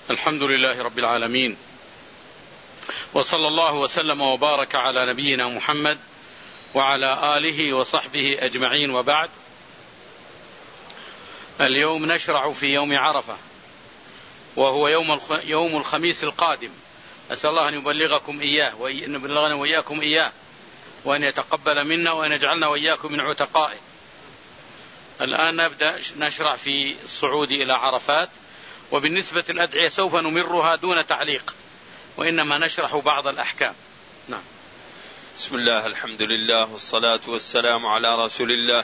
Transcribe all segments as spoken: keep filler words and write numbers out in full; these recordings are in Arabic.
الحمد لله رب العالمين، وصلى الله وسلم وبارك على نبينا محمد وعلى آله وصحبه أجمعين، وبعد. اليوم نشرع في يوم عرفة، وهو يوم يوم الخميس القادم. أسأل الله أن يبلغكم إياه وأن يبلغنا وإياكم إياه، وأن يتقبل منا وأن يجعلنا وإياكم من عتقائه. الآن نبدأ نشرع في الصعود إلى عرفات، وبالنسبة للأدعية سوف نمرها دون تعليق، وإنما نشرح بعض الأحكام. نعم. بسم الله، الحمد لله، والصلاة والسلام على رسول الله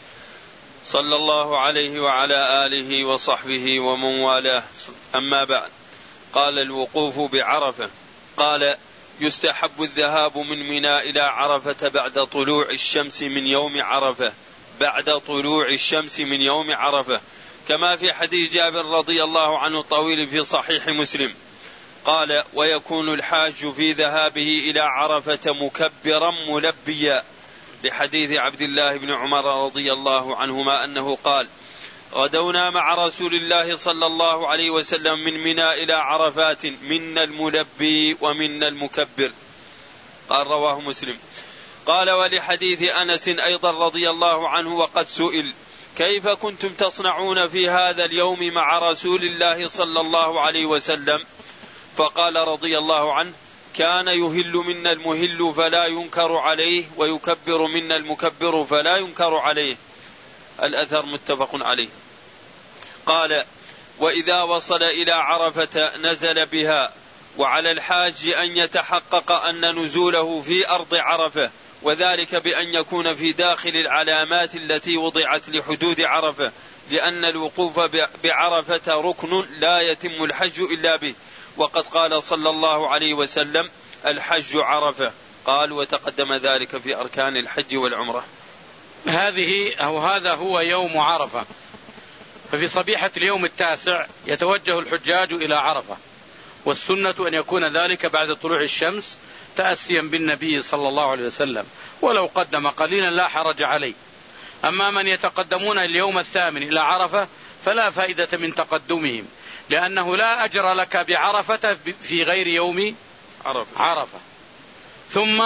صلى الله عليه وعلى آله وصحبه ومن والاه، أما بعد. قال: الوقوف بعرفة. قال: يستحب الذهاب من منى إلى عرفة بعد طلوع الشمس من يوم عرفة بعد طلوع الشمس من يوم عرفة كما في حديث جابر رضي الله عنه الطويل في صحيح مسلم. قال: ويكون الحاج في ذهابه إلى عرفة مكبرا ملبيا، لحديث عبد الله بن عمر رضي الله عنهما أنه قال: غدونا مع رسول الله صلى الله عليه وسلم من منى إلى عرفات، منا الملبي ومنا المكبر. قال: رواه مسلم. قال: ولحديث أنس أيضا رضي الله عنه: وقد سئل: كيف كنتم تصنعون في هذا اليوم مع رسول الله صلى الله عليه وسلم؟ فقال رضي الله عنه: كان يهل منا المهل فلا ينكر عليه، ويكبر منا المكبر فلا ينكر عليه. الأثر متفق عليه. قال: وإذا وصل إلى عرفة نزل بها، وعلى الحاج أن يتحقق أن نزوله في أرض عرفة، وذلك بأن يكون في داخل العلامات التي وضعت لحدود عرفة، لأن الوقوف بعرفة ركن لا يتم الحج إلا به، وقد قال صلى الله عليه وسلم: الحج عرفة. قال: وتقدم ذلك في أركان الحج والعمرة. هذه أو هذا هو يوم عرفة. ففي صبيحة اليوم التاسع يتوجه الحجاج إلى عرفة، والسنة أن يكون ذلك بعد طلوع الشمس تأسيا بالنبي صلى الله عليه وسلم، ولو قدم قليلا لا حرج عليه. أما من يتقدمون اليوم الثامن إلى عرفة فلا فائدة من تقدمهم، لأنه لا أجر لك بعرفة في غير يوم عرفة, عرفة. ثم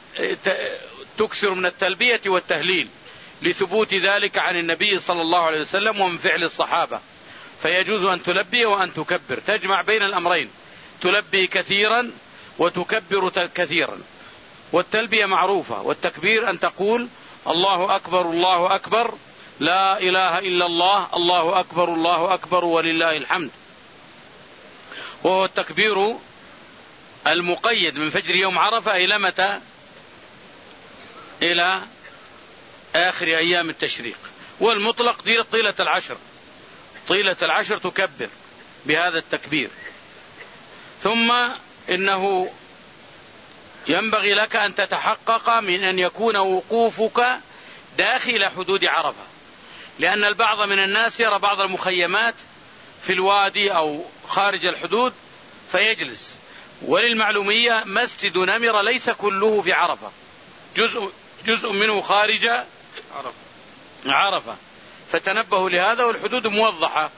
تكثر من التلبية والتهليل لثبوت ذلك عن النبي صلى الله عليه وسلم ومن فعل الصحابة، فيجوز أن تلبي وأن تكبر، تجمع بين الأمرين، تلبي كثيرا وتكبر كثيرا. والتلبية معروفة، والتكبير أن تقول: الله أكبر الله أكبر، لا إله إلا الله، الله أكبر الله أكبر ولله الحمد. وهو التكبير المقيد من فجر يوم عرفة إلى متى؟ إلى آخر أيام التشريق. والمطلق طيلة العشر، طيلة العشر تكبر بهذا التكبير. ثم إنه ينبغي لك أن تتحقق من أن يكون وقوفك داخل حدود عرفة، لأن البعض من الناس يرى بعض المخيمات في الوادي أو خارج الحدود فيجلس. وللمعلومية مسجد نمر ليس كله في عرفة، جزء, جزء منه خارج عرفة، فتنبهوا لهذا، والحدود موضحة.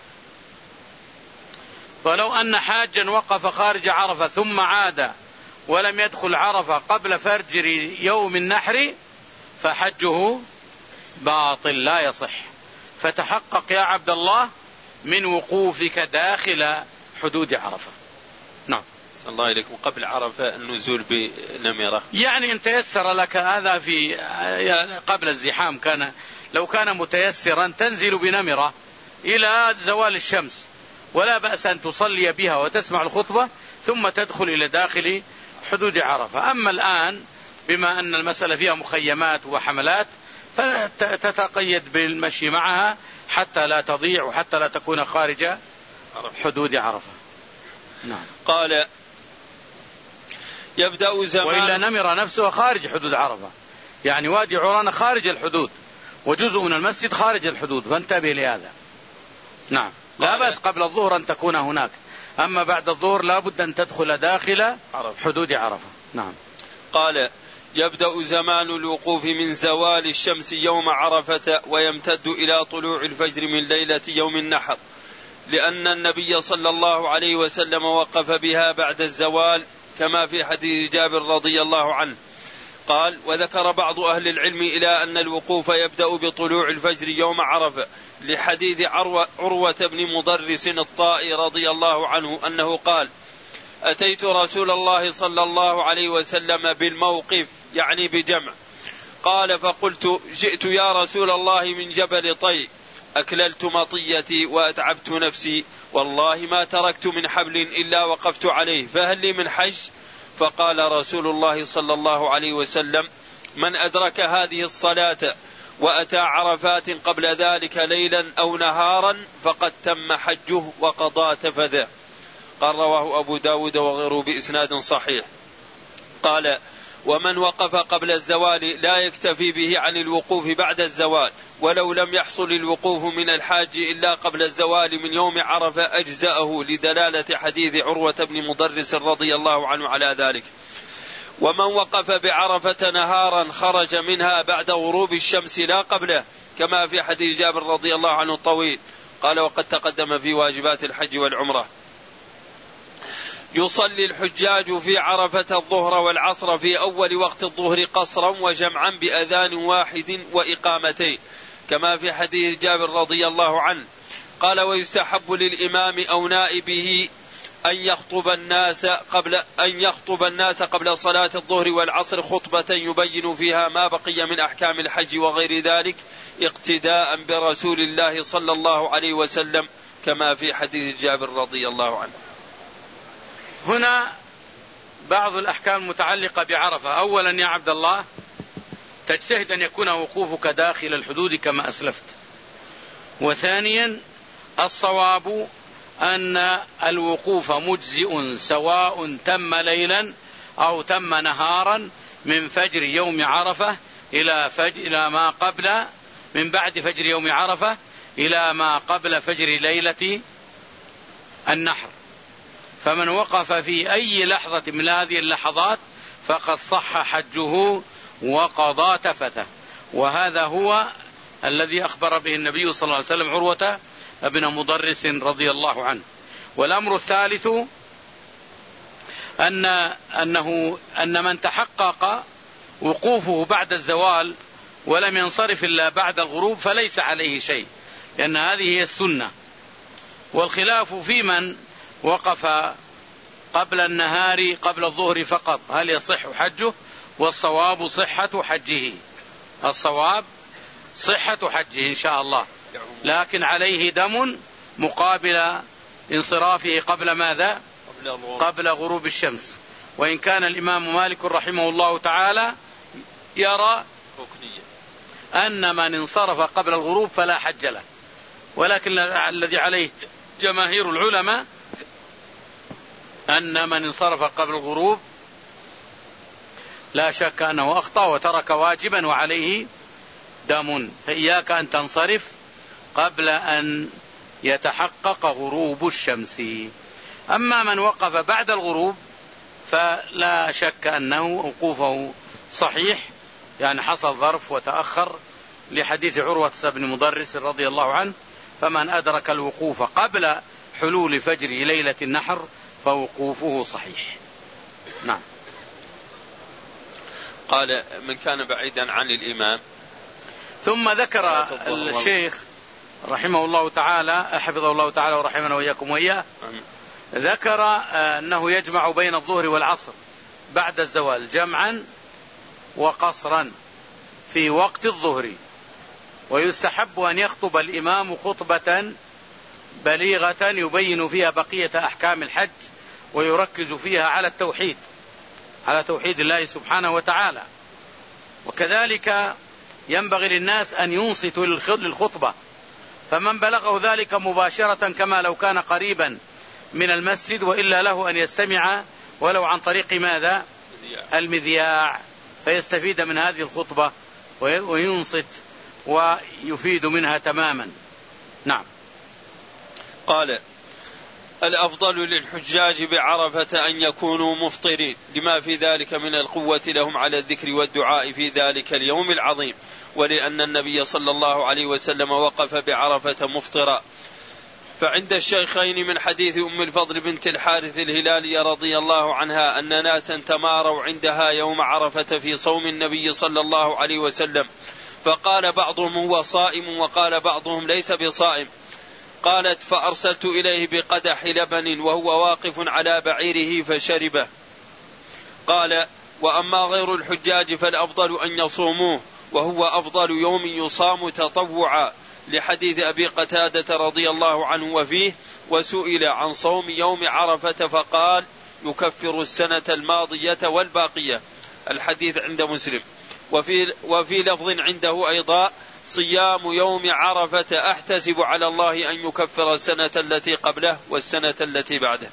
ولو أن حاجا وقف خارج عرفة ثم عاد ولم يدخل عرفة قبل فجر يوم النحر فحجه باطل لا يصح. فتحقق يا عبد الله من وقوفك داخل حدود عرفة. نعم. صلى الله عليكم. قبل عرفة النزول بنمرة، يعني إن تيسر لك هذا في قبل الزحام، كان لو كان متيسرا تنزل بنمرة إلى زوال الشمس، ولا بأس أن تصلي بها وتسمع الخطبة ثم تدخل إلى داخل حدود عرفة. أما الآن بما أن المسألة فيها مخيمات وحملات فتتقيد بالمشي معها حتى لا تضيع وحتى لا تكون خارج حدود عرفة. نعم. قال: يبدأ زمان، وإلا نمر نفسه خارج حدود عرفة، يعني وادي عرانة خارج الحدود، وجزء من المسجد خارج الحدود، فانتبه لهذا. نعم. لا بأس قبل الظهر أن تكون هناك، أما بعد الظهر لا بد أن تدخل داخل حدود عرفة. نعم. قال: يبدأ زمان الوقوف من زوال الشمس يوم عرفة، ويمتد إلى طلوع الفجر من ليلة يوم النحر، لأن النبي صلى الله عليه وسلم وقف بها بعد الزوال كما في حديث جابر رضي الله عنه. قال: وذكر بعض أهل العلم إلى أن الوقوف يبدأ بطلوع الفجر يوم عرفة لحديث عروة, عروة بن مضرس الطائي رضي الله عنه أنه قال: أتيت رسول الله صلى الله عليه وسلم بالموقف، يعني بجمع. قال: فقلت: جئت يا رسول الله من جبل طي، أكللت مطيتي وأتعبت نفسي، والله ما تركت من حبل إلا وقفت عليه، فهل لي من حج؟ فقال رسول الله صلى الله عليه وسلم: من أدرك هذه الصلاة وأتى عرفات قبل ذلك ليلا أو نهارا فقد تم حجه وقضى تفثه. قال: رواه أبو داود وغيره بإسناد صحيح. قال: ومن وقف قبل الزوال لا يكتفي به عن الوقوف بعد الزوال، ولو لم يحصل الوقوف من الحاج إلا قبل الزوال من يوم عرفة أجزأه، لدلالة حديث عروة بن مضرس رضي الله عنه على ذلك. ومن وقف بعرفة نهارا خرج منها بعد غروب الشمس لا قبله، كما في حديث جابر رضي الله عنه الطويل. قال: وقد تقدم في واجبات الحج والعمرة. يصلي الحجاج في عرفة الظهر والعصر في أول وقت الظهر قصرا وجمعا بأذان واحد وإقامتين، كما في حديث جابر رضي الله عنه. قال: ويستحب للإمام أو نائبه أن يخطب الناس قبل أن يخطب الناس قبل صلاة الظهر والعصر خطبة يبين فيها ما بقي من أحكام الحج وغير ذلك، اقتداء برسول الله صلى الله عليه وسلم، كما في حديث جابر رضي الله عنه. هنا بعض الأحكام المتعلقة بعرفة. أولا يا عبد الله، تجتهد أن يكون وقوفك داخل الحدود كما أسلفت. وثانيا، الصواب أن الوقوف مجزئ سواء تم ليلا أو تم نهارا من فجر يوم عرفة إلى فجر إلى ما قبل من بعد فجر يوم عرفة إلى ما قبل فجر ليلة النحر. فمن وقف في أي لحظة من هذه اللحظات فقد صح حجه وقضى تفثه. وهذا هو الذي أخبر به النبي صلى الله عليه وسلم عروة ابن مضرس رضي الله عنه. والأمر الثالث أن أنه أن من تحقق وقوفه بعد الزوال ولم ينصرف إلا بعد الغروب فليس عليه شيء، لأن هذه هي السنة. والخلاف في من وقف قبل النهار قبل الظهر فقط، هل يصح حجه؟ والصواب صحة حجه، الصواب صحة حجه إن شاء الله، لكن عليه دم مقابل انصرافه قبل ماذا؟ قبل غروب الشمس. وإن كان الإمام مالك رحمه الله تعالى يرى أن من انصرف قبل الغروب فلا حج له، ولكن الذي عليه جماهير العلماء أن من انصرف قبل الغروب لا شك أنه أخطأ وترك واجبا وعليه دم، فإياك أن تنصرف قبل أن يتحقق غروب الشمس. أما من وقف بعد الغروب فلا شك أنه وقوفه صحيح، يعني حصل ظرف وتأخر لحديث عروة بن مضرس رضي الله عنه. فمن أدرك الوقوف قبل حلول فجر ليلة النحر فوقوفه صحيح. نعم. قال: من كان بعيدا عن الإمام. ثم ذكر الشيخ رحمه الله تعالى حفظه الله تعالى ورحمنا وإياكم وإياه، ذكر أنه يجمع بين الظهر والعصر بعد الزوال جمعا وقصرا في وقت الظهر، ويستحب أن يخطب الإمام خطبة بليغة يبين فيها بقية أحكام الحج ويركز فيها على التوحيد، على توحيد الله سبحانه وتعالى. وكذلك ينبغي للناس أن ينصتوا للخطبة، فمن بلغه ذلك مباشرة كما لو كان قريبا من المسجد، وإلا له أن يستمع ولو عن طريق ماذا؟ المذياع، فيستفيد من هذه الخطبة وينصت ويفيد منها تماما. نعم. قال: الأفضل للحجاج بعرفة أن يكونوا مفطرين لما في ذلك من القوة لهم على الذكر والدعاء في ذلك اليوم العظيم، ولأن النبي صلى الله عليه وسلم وقف بعرفة مفطرا، فعند الشيخين من حديث أم الفضل بنت الحارث الهلالية رضي الله عنها أن ناسا تماروا عندها يوم عرفة في صوم النبي صلى الله عليه وسلم، فقال بعضهم هو صائم وقال بعضهم ليس بصائم. قالت فأرسلت إليه بقدح لبن وهو واقف على بعيره فشربه. قال وأما غير الحجاج فالأفضل أن يصوموه وهو أفضل يوم يصام تطوعا، لحديث أبي قتادة رضي الله عنه وفيه وسئل عن صوم يوم عرفة فقال يكفر السنة الماضية والباقية. الحديث عند مسلم. وفي, وفي لفظ عنده أيضا صيام يوم عرفة أحتسب على الله أن يكفر السنة التي قبله والسنة التي بعده.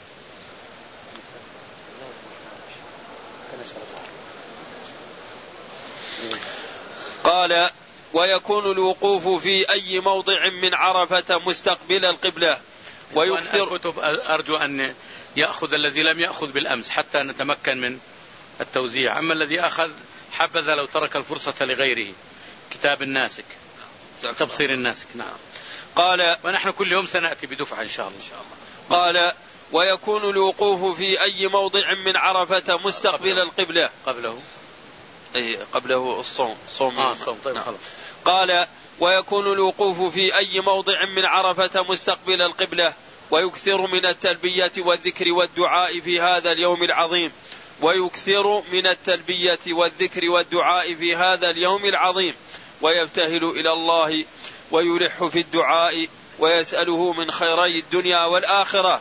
قال ويكون الوقوف في أي موضع من عرفة مستقبل القبلة ويكثر. الكتب أرجو أن يأخذ الذي لم يأخذ بالأمس حتى نتمكن من التوزيع، أما الذي أخذ حبذا لو ترك الفرصة لغيره. كتاب الناسك، تبصير الناسك. نعم. قال ونحن كل يوم سنأتي بدفعة إن شاء الله. قال ويكون الوقوف في أي موضع من عرفة مستقبل القبلة. قبله أي قبله الصوم صوم آه صوم. طيب نعم. خلاص. قال ويكون الوقوف في أي موضع من عرفة مستقبل القبلة ويكثر من التلبية والذكر والدعاء في هذا اليوم العظيم ويكثر من التلبية والذكر والدعاء في هذا اليوم العظيم ويبتهل إلى الله ويلح في الدعاء ويسأله من خيري الدنيا والآخرة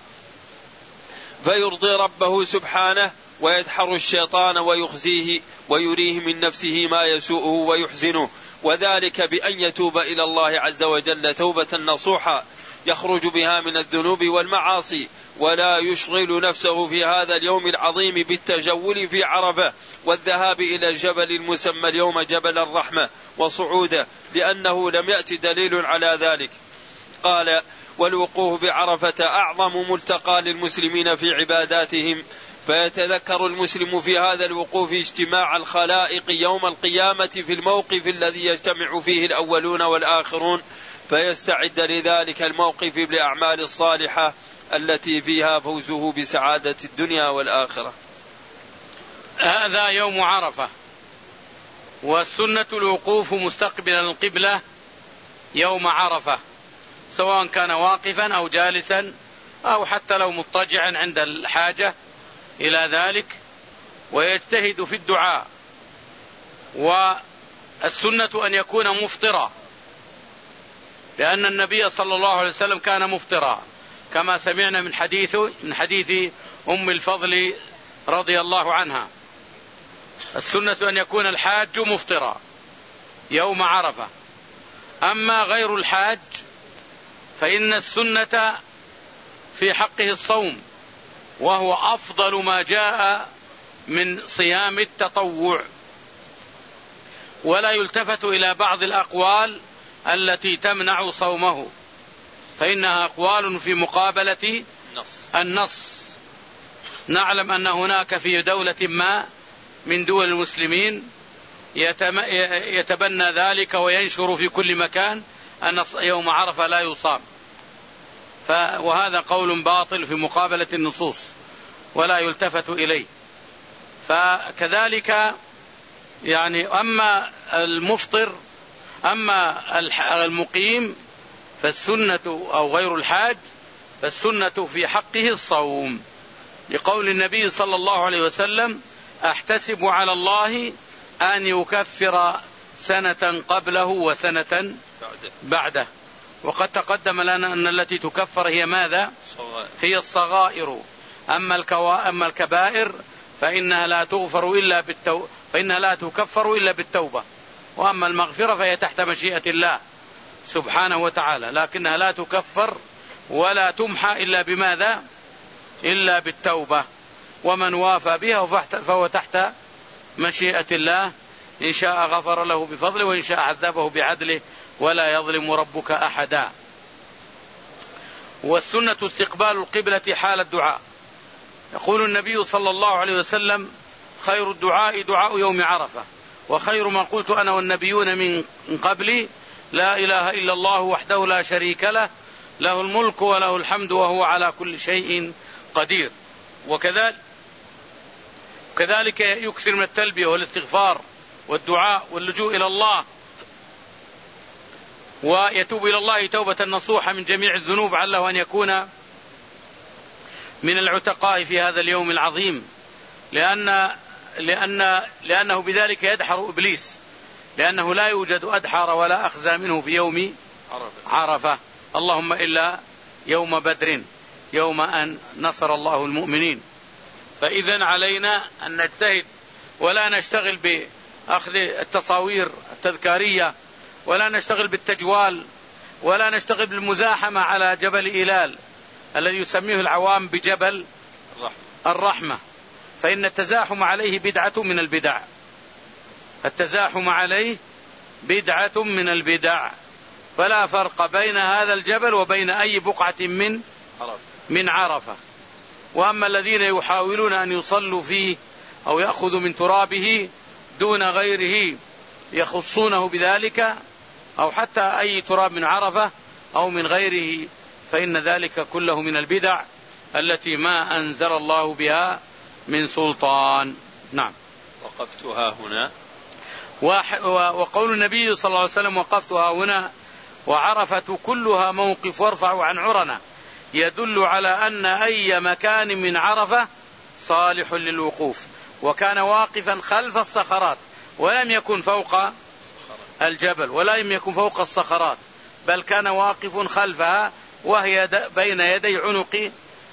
فيرضي ربه سبحانه ويدحر الشيطان ويخزيه ويريه من نفسه ما يسوءه ويحزنه، وذلك بأن يتوب إلى الله عز وجل توبة نصوحا يخرج بها من الذنوب والمعاصي، ولا يشغل نفسه في هذا اليوم العظيم بالتجول في عرفة والذهاب إلى الجبل المسمى اليوم جبل الرحمة وصعوده، لأنه لم يأتي دليل على ذلك. قال والوقوف بعرفة أعظم ملتقى للمسلمين في عباداتهم، فيتذكر المسلم في هذا الوقوف اجتماع الخلائق يوم القيامة في الموقف الذي يجتمع فيه الأولون والآخرون، فيستعد لذلك الموقف بالأعمال الصالحة التي فيها فوزه بسعادة الدنيا والآخرة. هذا يوم عرفة، والسنة الوقوف مستقبلا القبلة يوم عرفة، سواء كان واقفا أو جالسا أو حتى لو مضطجعا عند الحاجة إلى ذلك، ويجتهد في الدعاء. والسنة أن يكون مفطرا، لأن النبي صلى الله عليه وسلم كان مفطرا كما سمعنا من حديث من حديث أم الفضل رضي الله عنها. السنة أن يكون الحاج مفطرا يوم عرفة. أما غير الحاج فإن السنة في حقه الصوم، وهو أفضل ما جاء من صيام التطوع، ولا يلتفت إلى بعض الأقوال التي تمنع صومه، فإنها أقوال في مقابلة النص. نعلم أن هناك في دولة ما من دول المسلمين يتبنى ذلك وينشر في كل مكان أن يوم عرفة لا يصام، وهذا قول باطل في مقابلة النصوص ولا يلتفت إليه. فكذلك يعني أما المفطر أما المقيم فالسنة أو غير الحاج فالسنة في حقه الصوم، لقول النبي صلى الله عليه وسلم أحتسب على الله أن يكفر سنة قبله وسنة بعده. وقد تقدم لنا أن التي تكفر هي ماذا؟ هي الصغائر. أما الكوا... أما الكبائر فإنها لا تغفر إلا بالتو... فإنها لا تكفر إلا بالتوبة، وأما المغفرة فهي تحت مشيئة الله سبحانه وتعالى، لكنها لا تكفر ولا تمحى إلا بماذا؟ إلا بالتوبة. ومن وافى بها فهو تحت مشيئة الله، إن شاء غفر له بفضله وإن شاء عذبه بعدله ولا يظلم ربك أحدا. والسنة استقبال القبلة حال الدعاء. يقول النبي صلى الله عليه وسلم خير الدعاء دعاء يوم عرفة، وخير ما قلت أنا والنبيون من قبلي لا إله إلا الله وحده لا شريك له له الملك وله الحمد وهو على كل شيء قدير. وكذلك كذلك يكثر من التلبية والاستغفار والدعاء واللجوء إلى الله، ويتوب إلى الله توبة نصوحة من جميع الذنوب، علّه أن يكون من العتقاء في هذا اليوم العظيم، لأن لأن لأنه بذلك يدحر إبليس، لأنه لا يوجد أدحر ولا أخزى منه في يوم عرفة، اللهم إلا يوم بدر يوم أن نصر الله المؤمنين. فإذن علينا أن نجتهد ولا نشتغل بأخذ التصاوير التذكارية، ولا نشتغل بالتجوال، ولا نشتغل بالمزاحمة على جبل إيلال الذي يسميه العوام بجبل الرحمة، فإن التزاحم عليه بدعة من البدع، التزاحم عليه بدعة من البدع، فلا فرق بين هذا الجبل وبين أي بقعة من من عرفة. وأما الذين يحاولون أن يصلوا فيه أو يأخذوا من ترابه دون غيره يخصونه بذلك، أو حتى أي تراب من عرفة أو من غيره، فإن ذلك كله من البدع التي ما أنزل الله بها من سلطان. نعم. وقفتها هنا، وقول النبي صلى الله عليه وسلم وقفتها هنا وعرفة كلها موقف وارفعوا عن عرنا، يدل على أن أي مكان من عرفة صالح للوقوف. وكان واقفا خلف الصخرات ولم يكن فوق الجبل ولم يكن فوق الصخرات، بل كان واقف خلفها وهي بين يدي عنق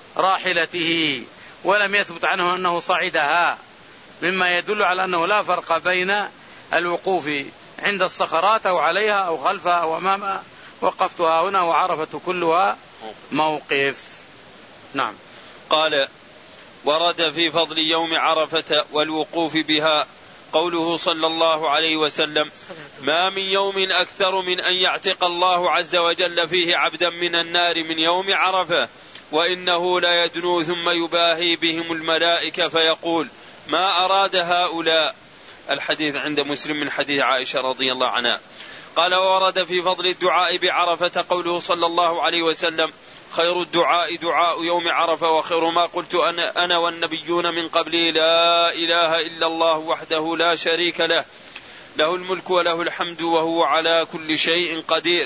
راحلته، ولم يثبت عنه أنه صعدها، مما يدل على أنه لا فرق بين الوقوف عند الصخرات أو عليها أو خلفها أو أمامها. وقفتها هنا وعرفة كلها موقف. نعم. قال: ورد في فضل يوم عرفة والوقوف بها قوله صلى الله عليه وسلم: ما من يوم أكثر من أن يعتق الله عز وجل فيه عبدا من النار من يوم عرفة، وإنه لا يدنو ثم يباهي بهم الملائكة فيقول: ما أراد هؤلاء. الحديث عند مسلم من حديث عائشة رضي الله عنها. قال: ورد في فضل الدعاء بعرفة قوله صلى الله عليه وسلم: خير الدعاء دعاء يوم عرفة، وخير ما قلت أنا, أنا والنبيون من قبلي لا إله إلا الله وحده لا شريك له، له الملك وله الحمد وهو على كل شيء قدير.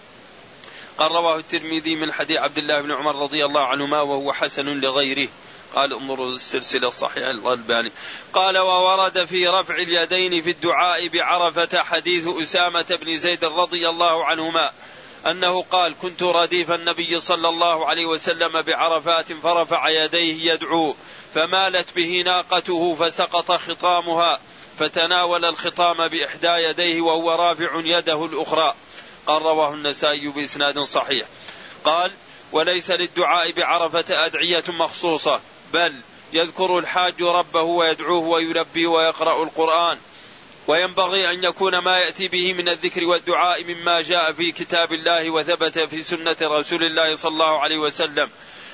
قال: رواه الترمذي من حديث عبد الله بن عمر رضي الله عنهما وهو حسن لغيره. قال: انظروا السلسلة الصحيحة الألباني. قال: وورد في رفع اليدين في الدعاء بعرفة حديث أسامة بن زيد رضي الله عنهما أنه قال: كنت رديف النبي صلى الله عليه وسلم بعرفات فرفع يديه يدعو، فمالت به ناقته فسقط خطامها، فتناول الخطام بإحدى يديه وهو رافع يده الأخرى. قال: رواه النسائي بإسناد صحيح. قال: وليس للدعاء بعرفة أدعية مخصوصة، بل يذكر الحاج ربه ويدعوه ويلبي ويقرأ القرآن، وينبغي أن يكون ما يأتي به من الذكر والدعاء مما جاء في كتاب الله وثبت في سنة رسول الله صلى الله عليه وسلم،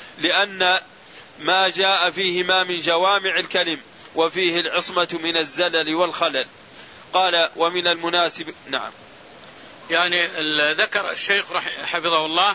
لأن ما جاء فيه ما من جوامع الكلم وفيه العصمة من الزلل والخلل. قال: ومن المناسب. نعم. يعني ذكر الشيخ حفظه الله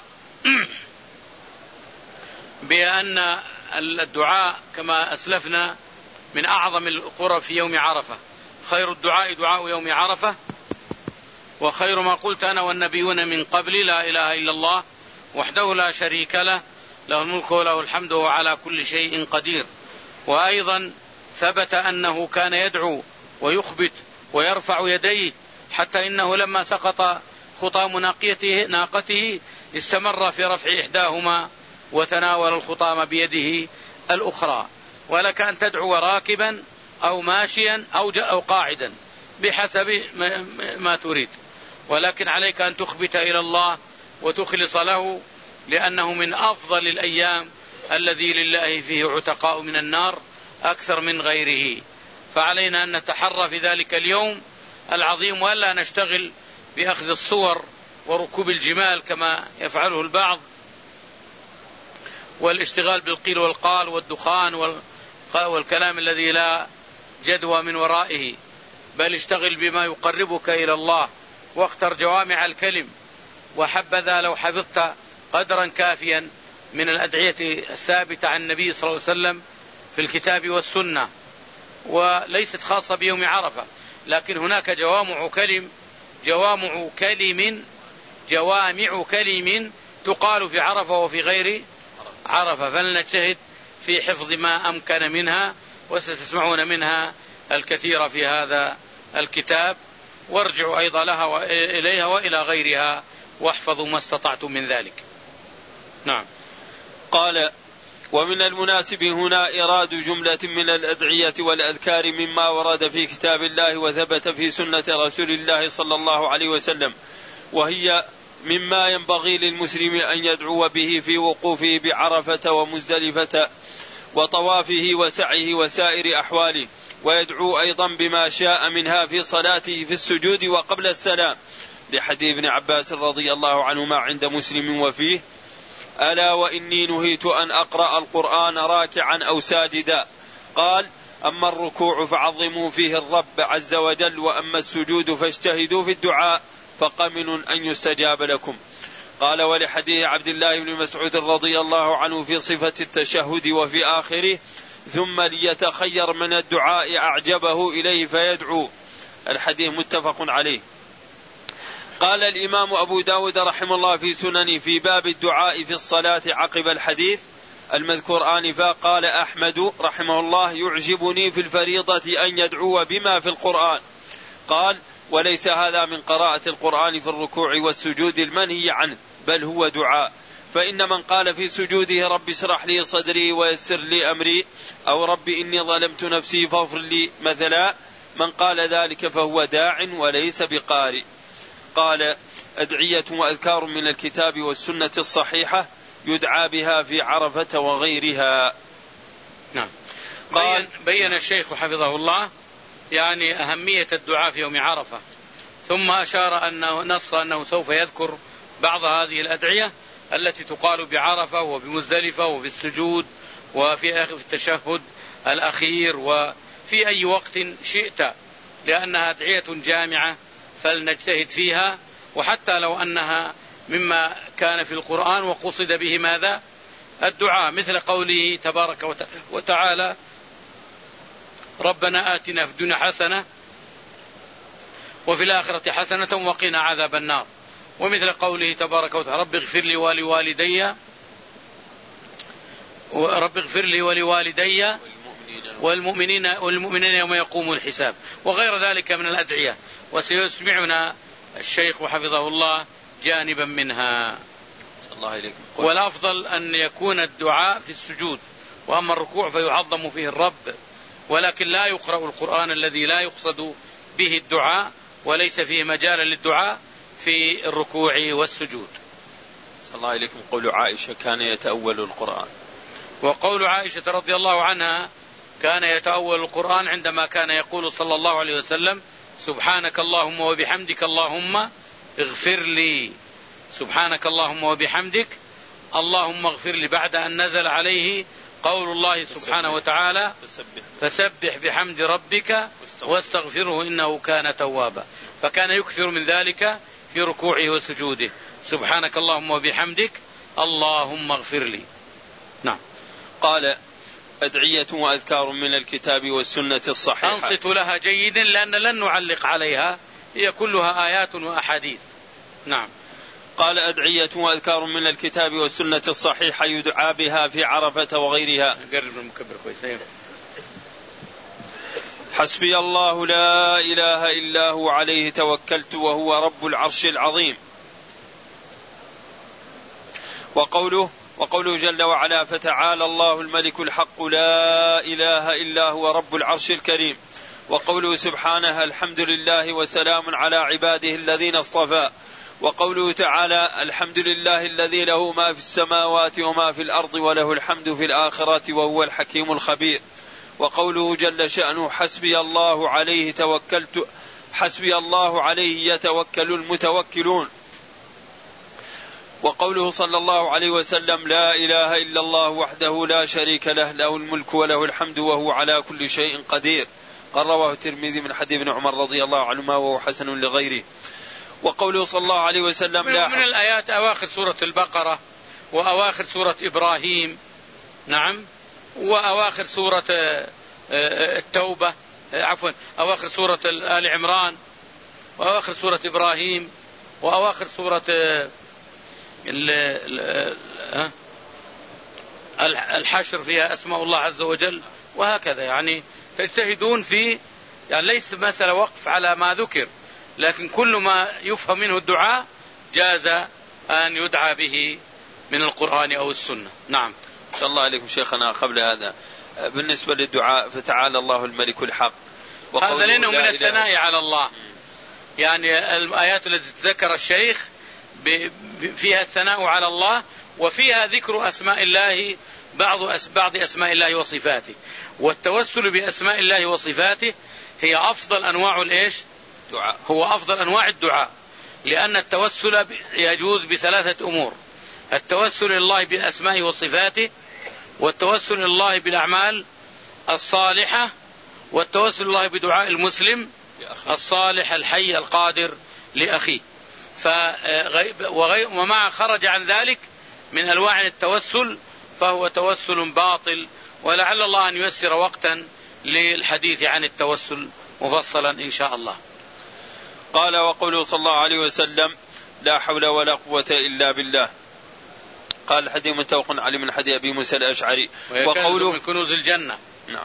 بأن الدعاء كما أسلفنا من أعظم القرب في يوم عرفة. خير الدعاء دعاء يوم عرفة، وخير ما قلت أنا والنبيون من قبل لا إله إلا الله وحده لا شريك له، له الملك وله الحمد وهو على كل شيء قدير. وأيضا ثبت أنه كان يدعو ويخبت ويرفع يديه، حتى إنه لما سقط خطام ناقته, ناقته استمر في رفع إحداهما وتناول الخطام بيده الأخرى. ولك أن تدعو راكبا أو ماشيا أو, أو قاعدا بحسب ما تريد، ولكن عليك أن تخبت إلى الله وتخلص له، لأنه من أفضل الأيام الذي لله فيه عتقاء من النار أكثر من غيره. فعلينا أن نتحرى في ذلك اليوم العظيم، ولا نشتغل بأخذ الصور وركوب الجمال كما يفعله البعض، والاشتغال بالقيل والقال والدخان والكلام الذي لا جدوى من ورائه، بل اشتغل بما يقربك إلى الله، واختر جوامع الكلم. وحبذا لو حفظت قدرا كافيا من الأدعية الثابتة عن النبي صلى الله عليه وسلم في الكتاب والسنة، وليست خاصة بيوم عرفة، لكن هناك جوامع كلم جوامع كلم جوامع كلم تقال في عرفة وفي غير عرفة، فلنجتهد في حفظ ما أمكن منها، وستسمعون منها الكثير في هذا الكتاب، وارجعوا أيضا لها وإليها وإلى غيرها واحفظوا ما استطعتم من ذلك. نعم. قال: ومن المناسب هنا إراد جملة من الأدعية والأذكار مما ورد في كتاب الله وثبت في سنة رسول الله صلى الله عليه وسلم، وهي مما ينبغي للمسلم أن يدعو به في وقوفه بعرفة ومزدلفة وطوافه وسعيه وسائر أحواله، ويدعو أيضا بما شاء منها في صلاته في السجود وقبل السلام، لحديث ابن عباس رضي الله عنهما عند مسلم وفيه: ألا وإني نهيت أن أقرأ القرآن راكعا أو ساجدا. قال: أما الركوع فعظموا فيه الرب عز وجل، وأما السجود فاجتهدوا في الدعاء فقمن أن يستجاب لكم. قال: ولحديث عبد الله بن مسعود رضي الله عنه في صفة التشهد وفي آخره: ثم ليتخير من الدعاء أعجبه إليه فيدعو. الحديث متفق عليه. قال الإمام أبو داود رحمه الله في سننه في باب الدعاء في الصلاة عقب الحديث المذكور آنفا: قال أحمد رحمه الله: يعجبني في الفريضة أن يدعو بما في القرآن. قال: وليس هذا من قراءة القرآن في الركوع والسجود المنهي عنه، بل هو دعاء، فإن من قال في سجوده: رب اشرح لي صدري ويسر لي أمري، أو رب إني ظلمت نفسي فاغفر لي مثلا، من قال ذلك فهو داع وليس بقارئ. قال: أدعية وأذكار من الكتاب والسنة الصحيحة يدعى بها في عرفة وغيرها. نعم. بين, بين الشيخ حفظه الله يعني أهمية الدعاء في يوم عرفة، ثم أشار أنه نص أنه سوف يذكر بعض هذه الأدعية التي تقال بعرفة وبمزدلفة وفي السجود وفي التشهد الأخير وفي أي وقت شئت، لأنها أدعية جامعة فلنجتهد فيها، وحتى لو أنها مما كان في القرآن وقصد به ماذا؟ الدعاء، مثل قوله تبارك وتعالى: ربنا آتنا في الدنيا حسنة وفي الآخرة حسنة وقنا عذاب النار، ومثل قوله تبارك وتعالى: رب اغفر لي ولوالدي رب اغفر لي ولوالدي والمؤمنين والمؤمنين يوم يقوم الحساب، وغير ذلك من الأدعية، وسيسمعنا الشيخ حفظه الله جانبا منها. والأفضل أن يكون الدعاء في السجود، وأما الركوع فيعظم فيه الرب، ولكن لا يقرأ القرآن الذي لا يقصد به الدعاء وليس فيه مجال للدعاء في الركوع والسجود. صلى الله عليكم. قول عائشة: كان يتأول القرآن. وقول عائشة رضي الله عنها: كان يتأول القرآن عندما كان يقول صلى الله عليه وسلم: سبحانك اللهم وبحمدك اللهم اغفر لي، سبحانك اللهم وبحمدك اللهم اغفر لي، بعد أن نزل عليه قول الله سبحانه وتعالى: فسبح بحمد ربك واستغفره إنه كان توابا، فكان يكثر من ذلك في ركوعه وسجوده: سبحانك اللهم وبحمدك اللهم اغفر لي. نعم. قال: أدعية وأذكار من الكتاب والسنة الصحيحة. أنصت لها جيدا لأن لن نعلق عليها، هي كلها آيات وأحاديث. نعم. قال: أدعية وأذكار من الكتاب والسنة الصحيحة يدعى بها في عرفة وغيرها. قرب المكبر كويس. حسبي الله لا إله إلا هو عليه توكلت وهو رب العرش العظيم. وقوله وقوله جل وعلا: فتعالى الله الملك الحق لا إله إلا هو رب العرش الكريم. وقوله سبحانه: الحمد لله وسلام على عباده الذين اصطفى. وقوله تعالى: الحمد لله الذي له ما في السماوات وما في الأرض وله الحمد في الآخرة وهو الحكيم الخبير. وقوله جل شأنه: حسبي الله عليه توكلت حسبي الله عليه يتوكل المتوكلون. وقوله صلى الله عليه وسلم: لا إله إلا الله وحده لا شريك له له الملك وله الحمد وهو على كل شيء قدير. قال رواه الترمذي من حديث ابن عمر رضي الله عنهما وهو حسن لغيره. وقوله صلى الله عليه وسلم: من, من الآيات أواخر سورة البقرة وأواخر سورة إبراهيم، نعم، وأواخر سورة التوبة، عفوا أواخر سورة آل عمران، وأواخر سورة إبراهيم، وأواخر سورة الحشر فيها أسماء الله عز وجل، وهكذا. يعني تجتهدون في، يعني ليس مسألة وقف على ما ذكر، لكن كل ما يفهم منه الدعاء جاز أن يدعى به من القرآن أو السنة. نعم. صلى الله عليكم شيخنا. قبل هذا بالنسبة للدعاء، فتعالى الله الملك الحق، هذا لأنه من الثناء على الله، يعني الآيات التي ذكر الشيخ فيها الثناء على الله، وفيها ذكر أسماء الله، بعض بعض أسماء الله وصفاته، والتوسل بأسماء الله وصفاته هي أفضل أنواع الإيش؟ دعاء. هو أفضل أنواع الدعاء، لأن التوسل يجوز بثلاثة أمور: التوسل إلى الله بأسمائه وصفاته، والتوسل إلى الله بالأعمال الصالحة، والتوسل إلى الله بدعاء المسلم الصالح الحي القادر لأخيه. وما خرج عن ذلك من أنواع التوسل فهو توسل باطل، ولعل الله أن ييسر وقتا للحديث عن التوسل مفصلا إن شاء الله. قال: وقوله صلى الله عليه وسلم: لا حول ولا قوة إلا بالله. قال: الحديث متفق عليه من حديث أبي موسى الأشعري. وقوله من كنوز الجنة. نعم.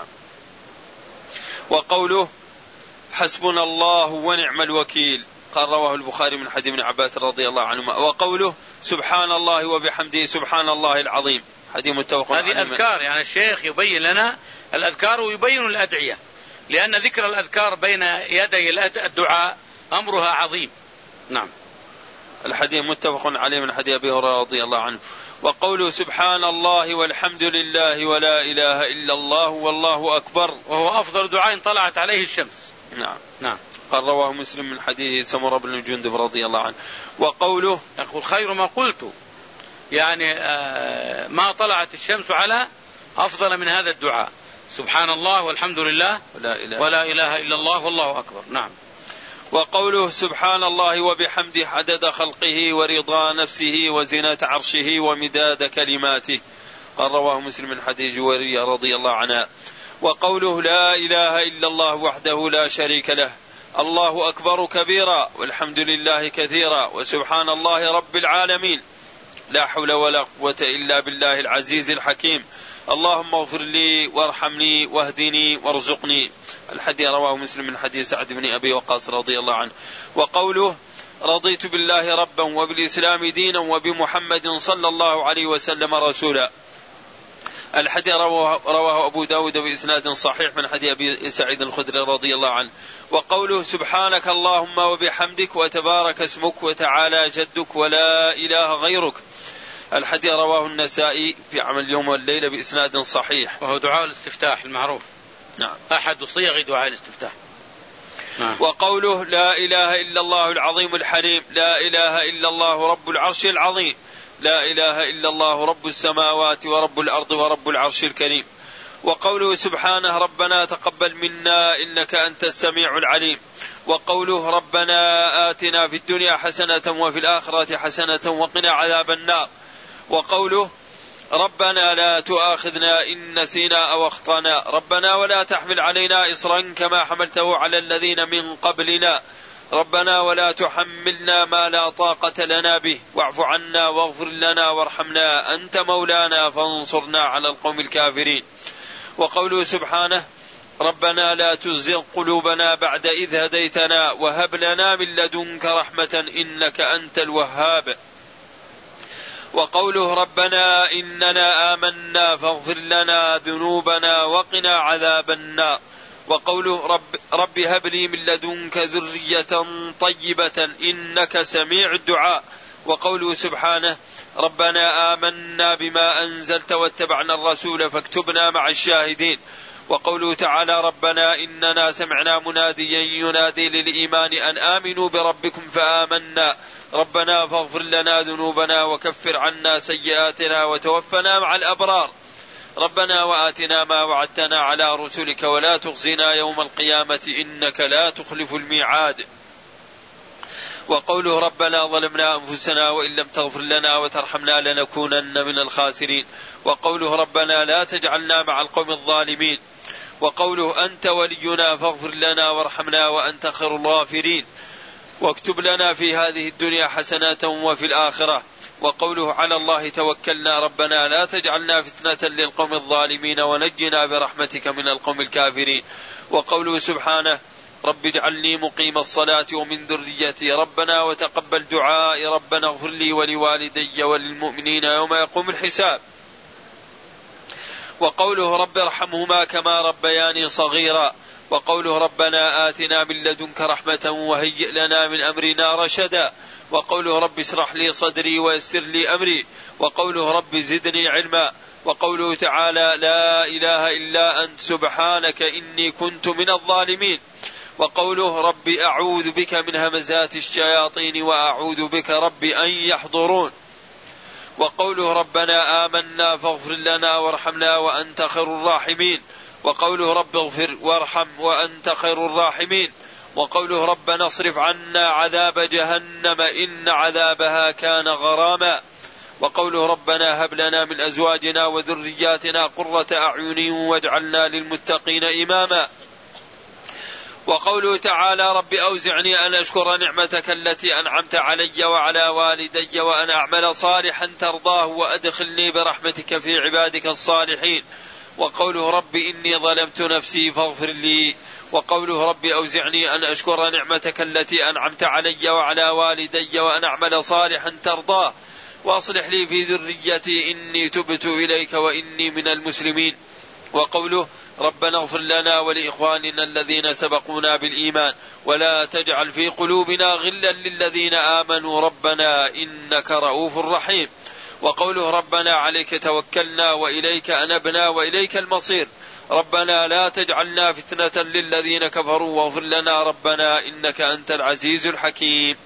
وقوله: حسبنا الله ونعم الوكيل. قال: رواه البخاري من حديث ابن عباس رضي الله عنهما. وقوله: سبحان الله وبحمده سبحان الله العظيم. حديث متفق عليه. هذه أذكار، يعني الشيخ يبين لنا الأذكار ويبين الأدعية، لأن ذكر الأذكار بين يدي الدعاء أمرها عظيم. نعم. الحديث متفق عليه من حديث أبي هريرة رضي الله عنه. وقوله: سبحان الله والحمد لله ولا إله إلا الله والله أكبر، وهو أفضل دعاء طلعت عليه الشمس. نعم. نعم. قال: رواه مسلم من حديث سمرة بن جندب رضي الله عنه. وقوله: يقول: خير ما قلت، يعني آه ما طلعت الشمس على أفضل من هذا الدعاء: سبحان الله والحمد لله ولا إله, ولا إله إلا الله والله أكبر. نعم. وقوله: سبحان الله وبحمده عدد خلقه ورضا نفسه وزنة عرشه ومداد كلماته. قال: رواه مسلم من حديث جويرية رضي الله عنها. وقوله: لا إله إلا الله وحده لا شريك له، الله أكبر كبيرا والحمد لله كثيرا وسبحان الله رب العالمين، لا حول ولا قوة إلا بالله العزيز الحكيم، اللهم اغفر لي وارحمني واهدني وارزقني. الحديث رواه مسلم من حديث سعد بن أبي وقاص رضي الله عنه. وقوله: رضيت بالله ربا وبالإسلام دينا وبمحمد صلى الله عليه وسلم رسولا. الحديث رواه, رواه أبو داود بإسناد صحيح من حديث أبي سعيد الخدري رضي الله عنه. وقوله: سبحانك اللهم وبحمدك وتبارك اسمك وتعالى جدك ولا إله غيرك. الحديث رواه النسائي في عمل اليوم والليلة بإسناد صحيح، وهو دعاء الاستفتاح المعروف. نعم. أحد صيغ دعاء الاستفتاح. نعم. وقوله: لا إله إلا الله العظيم الحليم، لا إله إلا الله رب العرش العظيم، لا إله إلا الله رب السماوات ورب الأرض ورب العرش الكريم. وقوله: سبحانه ربنا تقبل منا إنك أنت السميع العليم. وقوله: ربنا آتنا في الدنيا حسنة وفي الآخرة حسنة وقنا عذاب النار. وقوله: ربنا لا تؤاخذنا إن نسينا أو أخطأنا، ربنا ولا تحمل علينا إصرا كما حملته على الذين من قبلنا، ربنا ولا تحملنا ما لا طاقة لنا به، واعف عنا واغفر لنا وارحمنا أنت مولانا فانصرنا على القوم الكافرين. وقوله سبحانه: ربنا لا تزغ قلوبنا بعد إذ هديتنا وهب لنا من لدنك رحمة إنك أنت الوهاب. وقوله: ربنا إننا آمنا فاغفر لنا ذنوبنا وقنا عذاب النار. وقوله: رب, رب هب لي من لدنك ذرية طيبة إنك سميع الدعاء. وقوله سبحانه: ربنا آمنا بما أنزلت واتبعنا الرسول فاكتبنا مع الشاهدين. وقوله تعالى: ربنا إننا سمعنا مناديا ينادي للإيمان أن آمنوا بربكم فآمنا، ربنا فاغفر لنا ذنوبنا وكفر عنا سيئاتنا وتوفنا مع الأبرار، ربنا وآتنا ما وعدتنا على رسلك ولا تخزنا يوم القيامة إنك لا تخلف الميعاد. وقوله ربنا ظلمنا أنفسنا وإن لم تغفر لنا وترحمنا لنكونن من الخاسرين. وقوله ربنا لا تجعلنا مع القوم الظالمين. وقوله أنت ولينا فاغفر لنا وارحمنا وأنت خير الغافرين واكتب لنا في هذه الدنيا حسنة وفي الآخرة. وقوله على الله توكلنا ربنا لا تجعلنا فتنة للقوم الظالمين ونجنا برحمتك من القوم الكافرين. وقوله سبحانه رب اجعلني مقيم الصلاة ومن ذريتي ربنا وتقبل دعائي ربنا اغفر لي ولوالدي وللمؤمنين يوم يقوم الحساب. وقوله رب ارحمهما كما ربياني صغيرا. وقوله ربنا آتنا من لدنك رحمة وهيئ لنا من أمرنا رشدا. وقوله رب اشرح لي صدري ويسر لي أمري. وقوله رب زدني علما. وقوله تعالى لا إله إلا أنت سبحانك إني كنت من الظالمين. وقوله رب أعوذ بك من همزات الشياطين وأعوذ بك رب أن يحضرون. وقوله ربنا آمنا فاغفر لنا وارحمنا وأنت خير الراحمين. وقوله رب اغفر وارحم وأنت خير الراحمين. وقوله ربنا اصرف عنا عذاب جهنم إن عذابها كان غراما. وقوله ربنا هب لنا من أزواجنا وذرياتنا قرة أعين واجعلنا للمتقين إماما. وقوله تعالى رب أوزعني أن أشكر نعمتك التي أنعمت علي وعلى والدي وأن أعمل صالحا ترضاه وأدخلني برحمتك في عبادك الصالحين. وقوله رب إني ظلمت نفسي فاغفر لي. وقوله رب أوزعني أن أشكر نعمتك التي أنعمت علي وعلى والدي وأن أعمل صالحا ترضاه وأصلح لي في ذريتي إني تبت إليك وإني من المسلمين. وقوله ربنا اغفر لنا ولإخواننا الذين سبقونا بالإيمان ولا تجعل في قلوبنا غلا للذين آمنوا ربنا إنك رؤوف رحيم. وقوله ربنا عليك توكلنا وإليك أنبنا وإليك المصير ربنا لا تجعلنا فتنة للذين كفروا واغفر لنا ربنا إنك أنت العزيز الحكيم.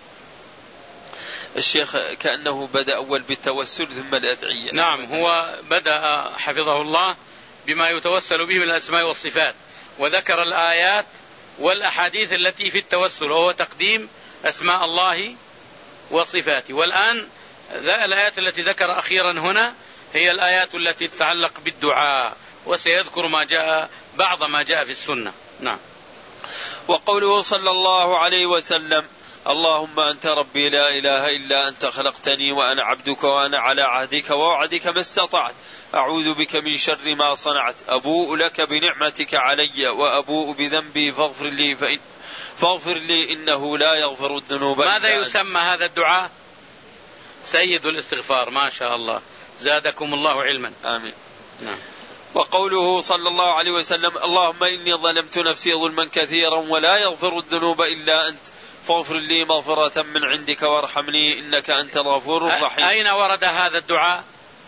الشيخ كأنه بدأ أول بالتوسل ثم الأدعية. نعم، هو بدأ حفظه الله بما يتوسل به من الأسماء والصفات، وذكر الآيات والأحاديث التي في التوسل وهو تقديم أسماء الله وصفاته. والآن الآيات التي ذكر أخيرا هنا هي الآيات التي تتعلق بالدعاء، وسيذكر ما جاء بعض ما جاء في السنة. نعم. وقوله صلى الله عليه وسلم اللهم أنت ربي لا إله إلا أنت خلقتني وأنا عبدك وأنا على عهدك ووعدك ما استطعت أعوذ بك من شر ما صنعت أبوء لك بنعمتك علي وأبوء بذنبي فاغفر لي فإن فاغفر لي إنه لا يغفر الذنوب. ماذا يسمى هذا الدعاء؟ سيد الاستغفار. ما شاء الله، زادكم الله علما. آمين. نعم. وقوله صلى الله عليه وسلم اللهم إني ظلمت نفسي ظلما كثيرا ولا يغفر الذنوب إلا أنت فاغفر لي مغفرة من عندك وارحمني إنك أنت الغفور الرحيم. أين ورد هذا الدعاء؟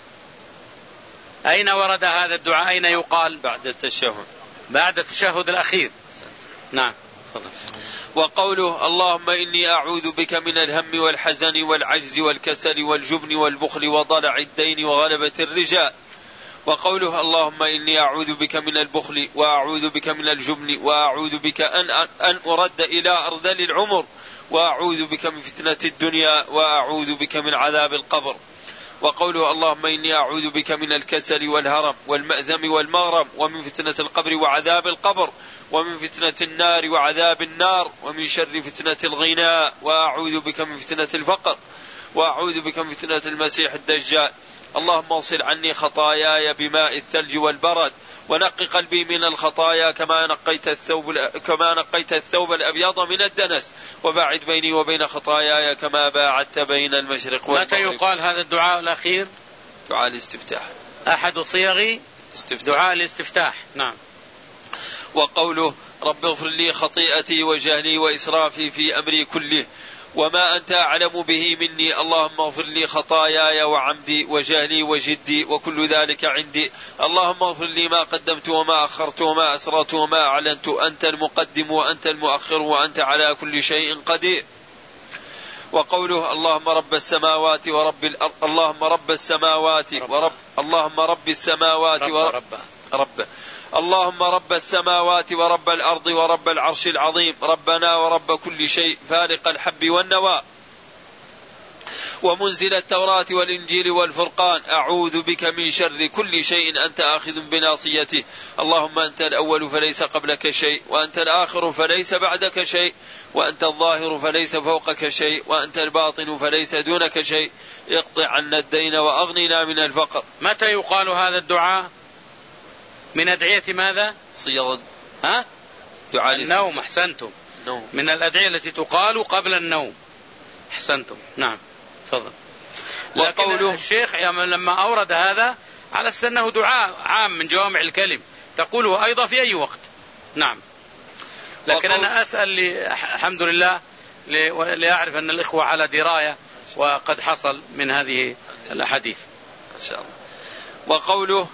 أين ورد هذا الدعاء؟ أين يقال؟ بعد التشهد. بعد التشهد الأخير. نعم. فضل. وقوله اللهم إني أعوذ بك من الهم والحزن والعجز والكسل والجبن والبخل وضلع الدين وغلبة الرجال. وقوله اللهم إني أعوذ بك من البخل وأعوذ بك من الجبن وأعوذ بك أن, أن أرد إلى أرذل العمر وأعوذ بك من فتنة الدنيا وأعوذ بك من عذاب القبر. وقوله اللهم إني أعوذ بك من الكسل والهرم والمأذم والمغرم ومن فتنة القبر وعذاب القبر ومن فتنة النار وعذاب النار ومن شر فتنة الغناء وأعوذ بك من فتنة الفقر وأعوذ بك من فتنة المسيح الدجال. اللهم اغسل عني خطاياي بماء الثلج والبرد ونقي قلبي من الخطايا كما نقيت الثوب كما نقيت الثوب الأبيض من الدنس وباعد بيني وبين خطاياي كما باعدت بين المشرق والمغرب. متى يقال هذا الدعاء الأخير؟ دعاء الاستفتاح، أحد صيغ دعاء الاستفتاح. نعم. وقوله رب اغفر لي خطيئتي وجهلي وإسرافي في أمري كله وما أنت أعلم به مني اللهم اغفر لي خطاياي وعمدي وجهلي وجدي وكل ذلك عندي اللهم اغفر لي ما قدمت وما أخرت وما أسررت وما أعلنت أنت المقدم وأنت المؤخر وأنت على كل شيء قدير. وقوله اللهم رب السماوات ورب الأرض اللهم رب السماوات ورب اللهم رب السماوات ورب ربه. اللهم رب السماوات ورب الأرض ورب العرش العظيم، ربنا ورب كل شيء، فالق الحب والنوى ومنزل التوراة والإنجيل والفرقان، أعوذ بك من شر كل شيء أنت آخذ بناصيته. اللهم أنت الأول فليس قبلك شيء، وأنت الآخر فليس بعدك شيء، وأنت الظاهر فليس فوقك شيء، وأنت الباطن فليس دونك شيء، اقطع عنا الدين وأغننا من الفقر. متى يقال هذا الدعاء؟ من أدعية ماذا؟ صيغ ها؟ دعاء النوم. أحسنتم. نوم. من الأدعية التي تقال قبل النوم. أحسنتم. نعم تفضل. لكن الشيخ لما أورد هذا على أنه دعاء عام من جوامع الكلم تقوله أيضا في أي وقت. نعم. لكن أنا أسأل لي الحمد لله لأعرف أن الإخوة على دراية وقد حصل من هذه الأحاديث إن شاء الله. وقوله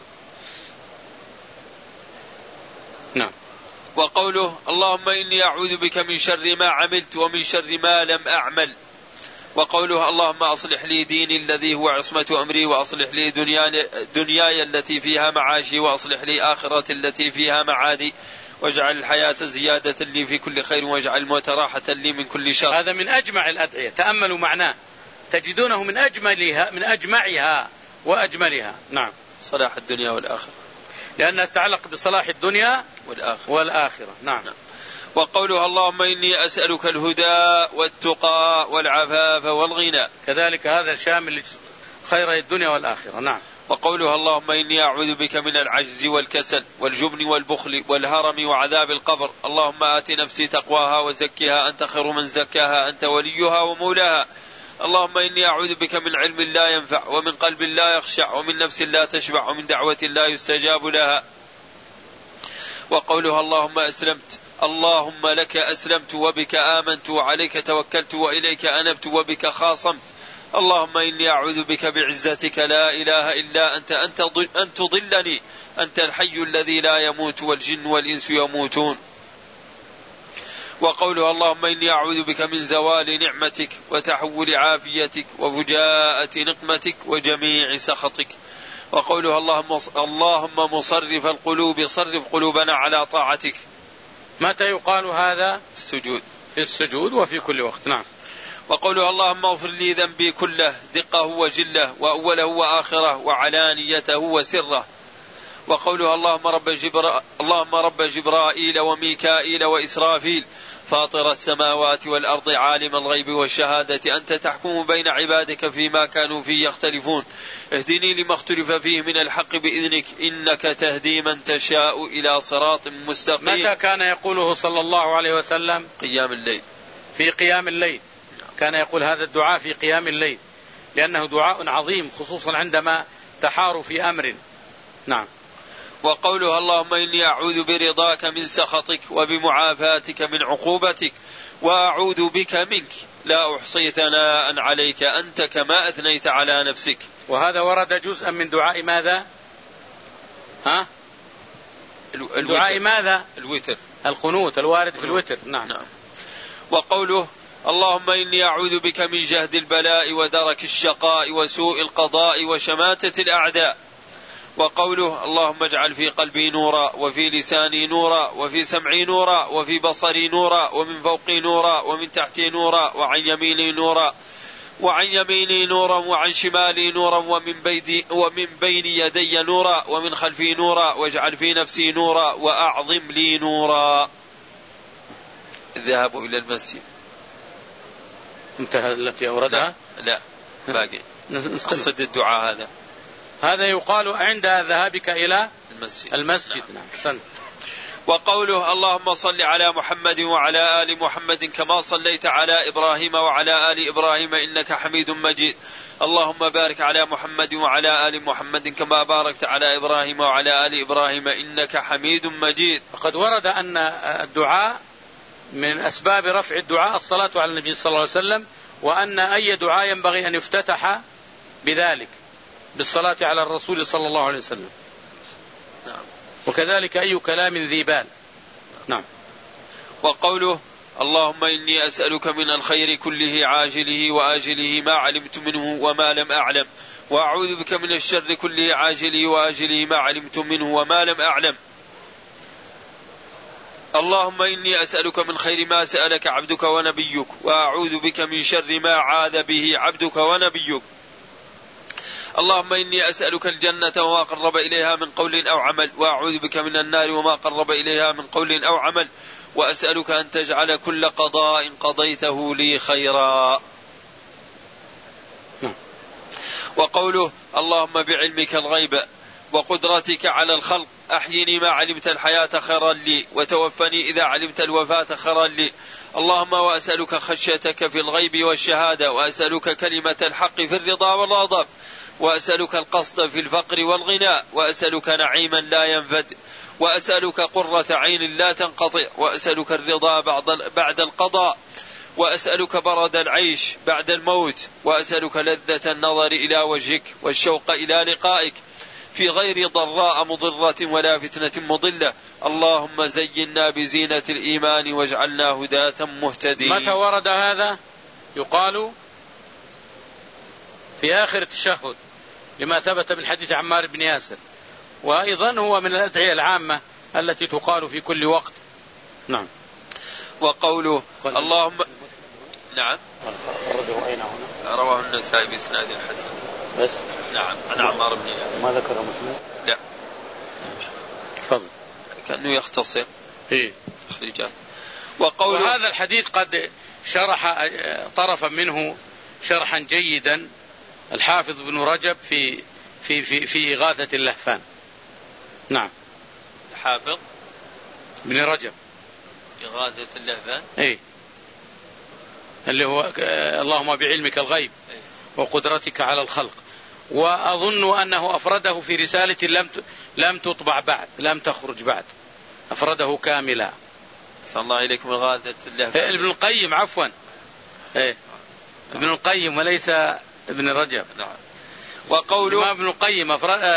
نعم. وقوله اللهم إني أعوذ بك من شر ما عملت ومن شر ما لم أعمل. وقوله اللهم أصلح لي ديني الذي هو عصمة أمري، وأصلح لي دنياي التي فيها معاشي، وأصلح لي آخرتي التي فيها معادي، واجعل الحياة زيادة لي في كل خير، واجعل الموت راحة لي من كل شر. هذا من أجمع الأدعية، تأملوا معناه تجدونه من أجملها من أجمعها وأجملها. نعم. صلاح الدنيا والآخرة، لأنها تتعلق بصلاح الدنيا والآخرة, والآخرة. نعم. نعم. وقوله اللهم إني أسألك الهدى والتقى والعفاف والغنى، كذلك هذا شامل خير الدنيا والآخرة. نعم. وقوله اللهم إني أعوذ بك من العجز والكسل والجبن والبخل والهرم وعذاب القبر. اللهم آت نفسي تقواها وزكها أنت خير من زكاها أنت وليها ومولاها. اللهم إني أعوذ بك من علم لا ينفع، ومن قلب لا يخشع، ومن نفس لا تشبع، ومن دعوة لا يستجاب لها. وقوله اللهم أسلمت، اللهم لك أسلمت وبك آمنت وعليك توكلت وإليك أنبت وبك خاصمت. اللهم إني أعوذ بك بعزتك لا إله إلا أنت أن تضلني، أنت الحي الذي لا يموت والجن والإنس يموتون. وقوله اللهم إني أعوذ بك من زوال نعمتك وتحول عافيتك وفجاءة نقمتك وجميع سخطك. وقوله اللهم اللهم مصرف القلوب صرف قلوبنا على طاعتك. متى يقال هذا؟ في السجود. في السجود وفي كل وقت. نعم. وقوله اللهم اغفر لي ذنبي كله دقه وجله وأوله وآخره وعلانيته وسره. وقوله اللهم رب جبرا اللهم رب جبرائيل وميكائيل وإسرافيل فاطر السماوات والأرض عالم الغيب والشهادة أنت تحكم بين عبادك فيما كانوا فيه يختلفون، اهدني لما اختلف فيه من الحق بإذنك إنك تهدي من تشاء إلى صراط مستقيم. متى كان يقوله صلى الله عليه وسلم؟ قيام الليل. في قيام الليل كان يقول هذا الدعاء في قيام الليل، لأنه دعاء عظيم خصوصا عندما تحار في أمر. نعم. وقوله اللهم إني أعوذ برضاك من سخطك وبمعافاتك من عقوبتك وأعوذ بك منك لا أحصي ثناء عليك أنت كما أثنيت على نفسك. وهذا ورد جزءا من دعاء ماذا؟ ها؟ دعاء ماذا؟ الوتر، القنوت الوارد في الوتر. نعم. نعم. وقوله اللهم إني أعوذ بك من جهد البلاء ودرك الشقاء وسوء القضاء وشماتة الأعداء. وقوله اللهم اجعل في قلبي نورا وفي لساني نورا وفي سمعي نورا وفي بصري نورا ومن فوقي نورا ومن تحتي نورا وعن يميني نورا وعن يميني نورا وعن شمالي نورا ومن بين ومن بين يدي نورا ومن خلفي نورا واجعل في نفسي نورا وأعظم لي نورا. الذهاب إلى المسجد. انتهى التي أوردها؟ لا, لا. باقي قصد الدعاء هذا هذا يقال عند ذهابك إلى المسجد, المسجد. نعم. نعم. وقوله اللهم صل على محمد وعلى آل محمد كما صليت على إبراهيم وعلى آل إبراهيم إنك حميد مجيد. اللهم بارك على محمد وعلى آل محمد كما باركت على إبراهيم وعلى آل إبراهيم إنك حميد مجيد. وقد ورد أن الدعاء من أسباب رفع الدعاء الصلاة على النبي صلى الله عليه وسلم، وأن أي دعاء ينبغي أن يفتتح بذلك بالصلاة على الرسول صلى الله عليه وسلم. نعم. وكذلك أي كلام ذي بال. نعم. وقوله اللهم إني أسألك من الخير كله عاجله وآجله ما علمت منه وما لم أعلم وأعوذ بك من الشر كله عاجله وآجله ما علمت منه وما لم أعلم. اللهم إني أسألك من خير ما سألك عبدك ونبيك وأعوذ بك من شر ما عاذ به عبدك ونبيك. اللهم إني أسألك الجنة وما قرب إليها من قول أو عمل وأعوذ بك من النار وما قرب إليها من قول أو عمل وأسألك أن تجعل كل قضاء قضيته لي خيرا. وقوله اللهم بعلمك الغيب وقدرتك على الخلق أحيني ما علمت الحياة خيرا لي وتوفني إذا علمت الوفاة خيرا لي. اللهم وأسألك خشيتك في الغيب والشهادة وأسألك كلمة الحق في الرضا والغضب وأسألك القصد في الفقر والغناء وأسألك نعيما لا ينفد وأسألك قرة عين لا تنقطع وأسألك الرضا بعد القضاء وأسألك برد العيش بعد الموت وأسألك لذة النظر إلى وجهك والشوق إلى لقائك في غير ضراء مضرة ولا فتنة مضلة. اللهم زينا بزينة الإيمان واجعلنا هداة مهتدين. متى ورد هذا؟ يقال في آخر التشهد لما ثبت من حديث عمار بن ياسر، وأيضا هو من الأدعية العامة التي تقال في كل وقت. نعم. وقوله اللهم نعم خرجه أين هنا؟ رواه النسائي بإسناد حسن. بس نعم عن عمار بن ياسر. ما ذكر مسلم؟ لا. تفضل. كأنه يختصر. إيه. تخريجات. وقوله وهذا الحديث قد شرح طرفا منه شرحا جيدا الحافظ ابن رجب في في في في إغاثة اللهفان. نعم. الحافظ ابن رجب إغاثة اللهفان. إيه. اللي هو اللهم بعلمك الغيب وقدرتك على الخلق. وأظن أنه أفرده في رسالة لم لم تطبع بعد، لم تخرج بعد، أفرده كاملا. صلى الله عليكم. إغاثة اللهفان ابن القيم عفوا إيه. ابن القيم وليس ابن رجب. نعم. وقوله ابن القيم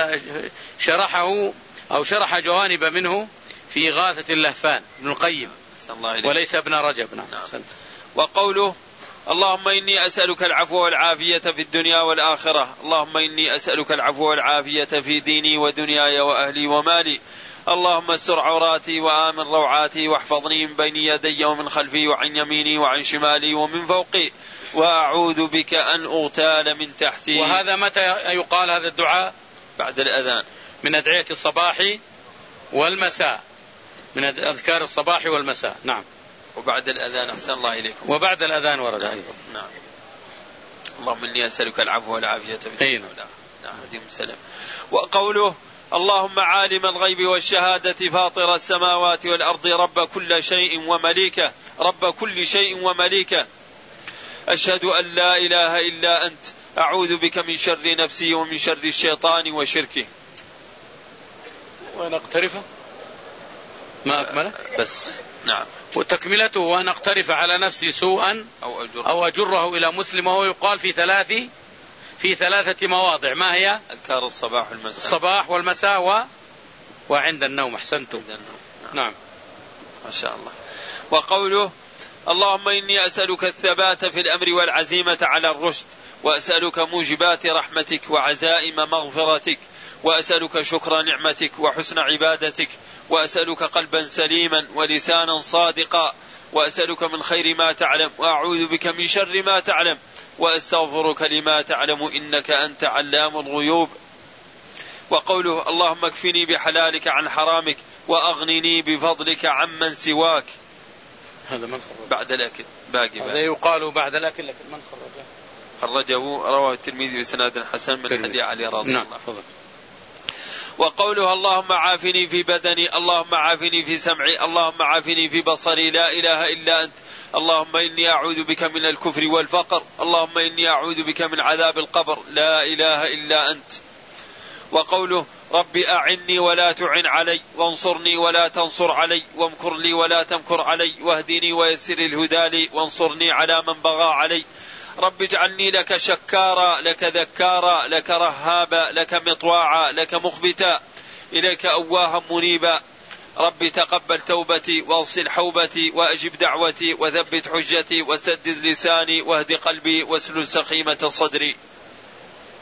شرحه أو شرح جوانب منه في إغاثة اللهفان ابن القيم وليس ابن رجب. نعم. نعم. وقوله اللهم إني أسألك العفو والعافية في الدنيا والآخرة. اللهم إني أسألك العفو والعافية في ديني ودنياي وأهلي ومالي. اللهم استر عوراتي وآمن روعاتي واحفظني من بين يدي ومن خلفي وعن يميني وعن شمالي ومن فوقي وأعوذ بك أن أغتال من تحتي. وهذا متى يقال هذا الدعاء؟ بعد الأذان، من أدعية الصباح والمساء، من أذكار الصباح والمساء. نعم. وبعد الأذان أحسن الله إليكم. وبعد الأذان ورد أيضا. نعم. اللهم إني أسألك العفو والعافية في الدنيا والآخرة. نعم. سلام. وقوله اللهم عالم الغيب والشهادة فاطر السماوات والأرض رب كل شيء ومليكه رب كل شيء ومليكه أشهد أن لا إله إلا أنت أعوذ بك من شر نفسي ومن شر الشيطان وشركه. وأن أقترفه ما أكمله بس. نعم. وتكملته وأن أقترف على نفسي سوءا أو أجره, أو أجره إلى مسلم، وهو يقال في ثلاث في ثلاثة مواضع. ما هي؟ أذكار الصباح والمساء. الصباح والمساء و... وعند النوم. أحسنتم. نعم. نعم ما شاء الله. وقوله اللهم إني أسألك الثبات في الأمر والعزيمة على الرشد وأسألك موجبات رحمتك وعزائم مغفرتك وأسألك شكر نعمتك وحسن عبادتك وأسألك قلبا سليما ولسانا صادقا وأسألك من خير ما تعلم وأعوذ بك من شر ما تعلم وأستغفرك لما تعلم إنك أنت علام الغيوب. وقوله اللهم اكفني بحلالك عن حرامك وأغنني بفضلك عمن سواك. هذا من خرج بعد الأكل باقي هذا يقال بعد الأكل، لكن من خرجه؟ خرجه رواه الترمذي بسناد حسن من حديث علي رضي نعم. الله عنه. وقوله اللهم عافني في بدني اللهم عافني في سمعي اللهم عافني في بصري لا إله إلا أنت اللهم إني أعوذ بك من الكفر والفقر اللهم إني أعوذ بك من عذاب القبر لا إله إلا أنت. وقوله رب أعني ولا تعن علي وانصرني ولا تنصر علي وامكر لي ولا تمكر علي واهدني ويسر الهدى لي وانصرني على من بغى علي. رب اجعلني لك شكارا لك ذكارا لك رهابا لك مطواعا لك مخبتا إليك أواها منيبا. رب تقبل توبتي واغسل حوبتي وأجب دعوتي وثبت حجتي وسدد لساني واهد قلبي واسلل سخيمة صدري.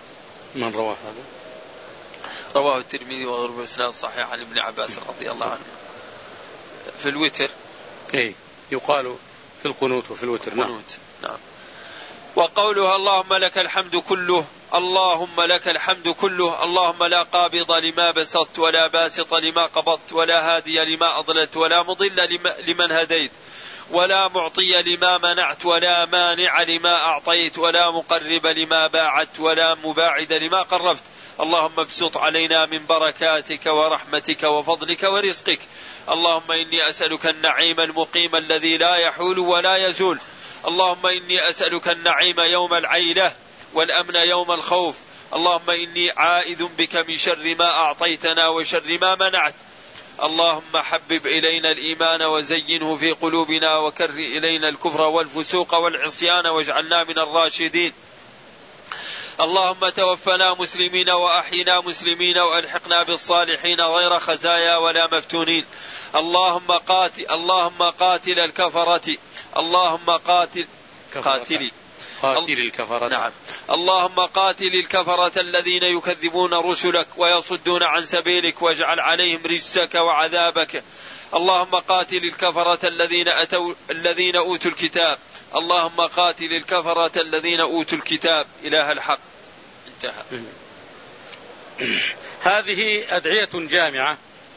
من رواه هذا؟ رواه الترمذي وغيره بإسناد صحيح عن ابن عباس رضي الله عنه في الوتر. إيه يقال في القنوت وفي الوتر. نعم. نعم. وقولها اللهم لك الحمد كله، اللهم لك الحمد كله، اللهم لا قابض لما بسطت ولا باسط لما قبضت ولا هادي لما أضللت ولا مضل لمن هديت ولا معطي لما منعت ولا مانع لما أعطيت ولا مقرب لما باعدت ولا مباعد لما قربت. اللهم ابسط علينا من بركاتك ورحمتك وفضلك ورزقك. اللهم إني أسألك النعيم المقيم الذي لا يحول ولا يزول. اللهم إني أسألك النعيم يوم العيلة والأمن يوم الخوف. اللهم إني عائذ بك من شر ما أعطيتنا وشر ما منعت. اللهم حبب إلينا الإيمان وزينه في قلوبنا وكر إلينا الكفر والفسوق والعصيان واجعلنا من الراشدين. اللهم توفنا مسلمين وأحينا مسلمين وألحقنا بالصالحين غير خزايا ولا مفتونين. اللهم قاتل اللهم قاتل الكفرة اللهم قاتل قاتلي قاتل الكفرة. نعم. اللهم قاتل الكفرة الذين يكذبون رسلك ويصدون عن سبيلك واجعل عليهم رجسك وعذابك. اللهم قاتل الكفرة الذين أتوا الذين أوتوا الكتاب. اللهم قاتل الكفرة الذين أوتوا الكتاب. إله الحق. انتهى. هذه أدعية جامعة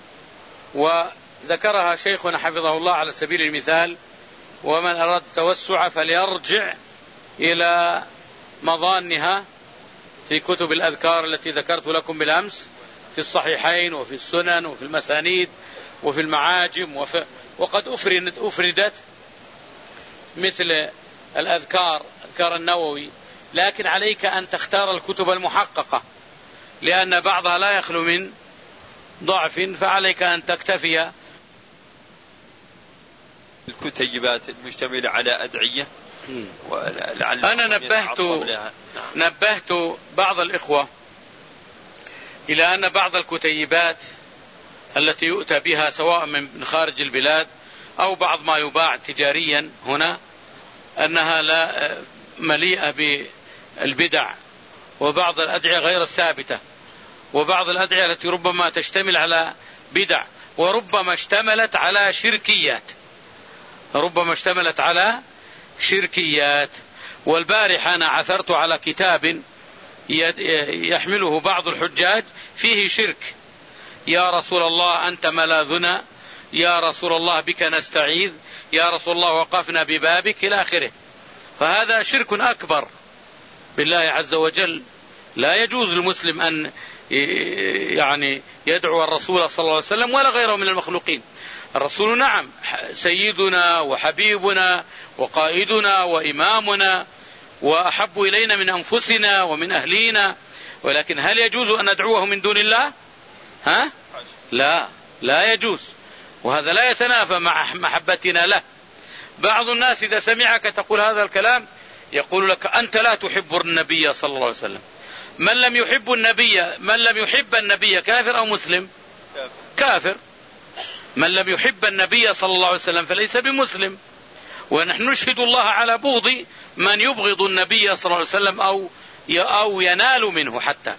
وذكرها شيخنا حفظه الله على سبيل المثال، ومن أراد التوسع فليرجع إلى مظانها في كتب الأذكار التي ذكرت لكم بالأمس في الصحيحين وفي السنن وفي المسانيد وفي المعاجم وفي وقد أفردت, أفردت مثل الأذكار أذكار النووي، لكن عليك أن تختار الكتب المحققة لأن بعضها لا يخلو من ضعف، فعليك أن تكتفي الكتيبات المشتملة على أدعية. أنا نبهت نبهت بعض الإخوة إلى أن بعض الكتيبات التي يؤتى بها سواء من خارج البلاد أو بعض ما يباع تجاريا هنا أنها لا مليئة بالبدع وبعض الأدعية غير الثابتة وبعض الأدعية التي ربما تشتمل على بدع وربما اشتملت على شركيات ربما اشتملت على شركيات. والبارحة أنا عثرت على كتاب يحمله بعض الحجاج فيه شرك: يا رسول الله أنت ملاذنا، يا رسول الله بك نستعيذ، يا رسول الله وقفنا ببابك إلى آخره. فهذا شرك أكبر بالله عز وجل. لا يجوز للمسلم أن يعني يدعو الرسول صلى الله عليه وسلم ولا غيره من المخلوقين. الرسول نعم سيدنا وحبيبنا وقائدنا وإمامنا وأحب إلينا من أنفسنا ومن أهلينا، ولكن هل يجوز أن ندعوه من دون الله؟ ها؟ لا لا يجوز، وهذا لا يتنافى مع محبتنا له. بعض الناس إذا سمعك تقول هذا الكلام يقول لك أنت لا تحب النبي صلى الله عليه وسلم. من لم يحب النبي من لم يحب النبي كافر أو مسلم؟ كافر. من لم يحب النبي صلى الله عليه وسلم فليس بمسلم. ونحن نشهد الله على بغض من يبغض النبي صلى الله عليه وسلم أو أو ينال منه حتى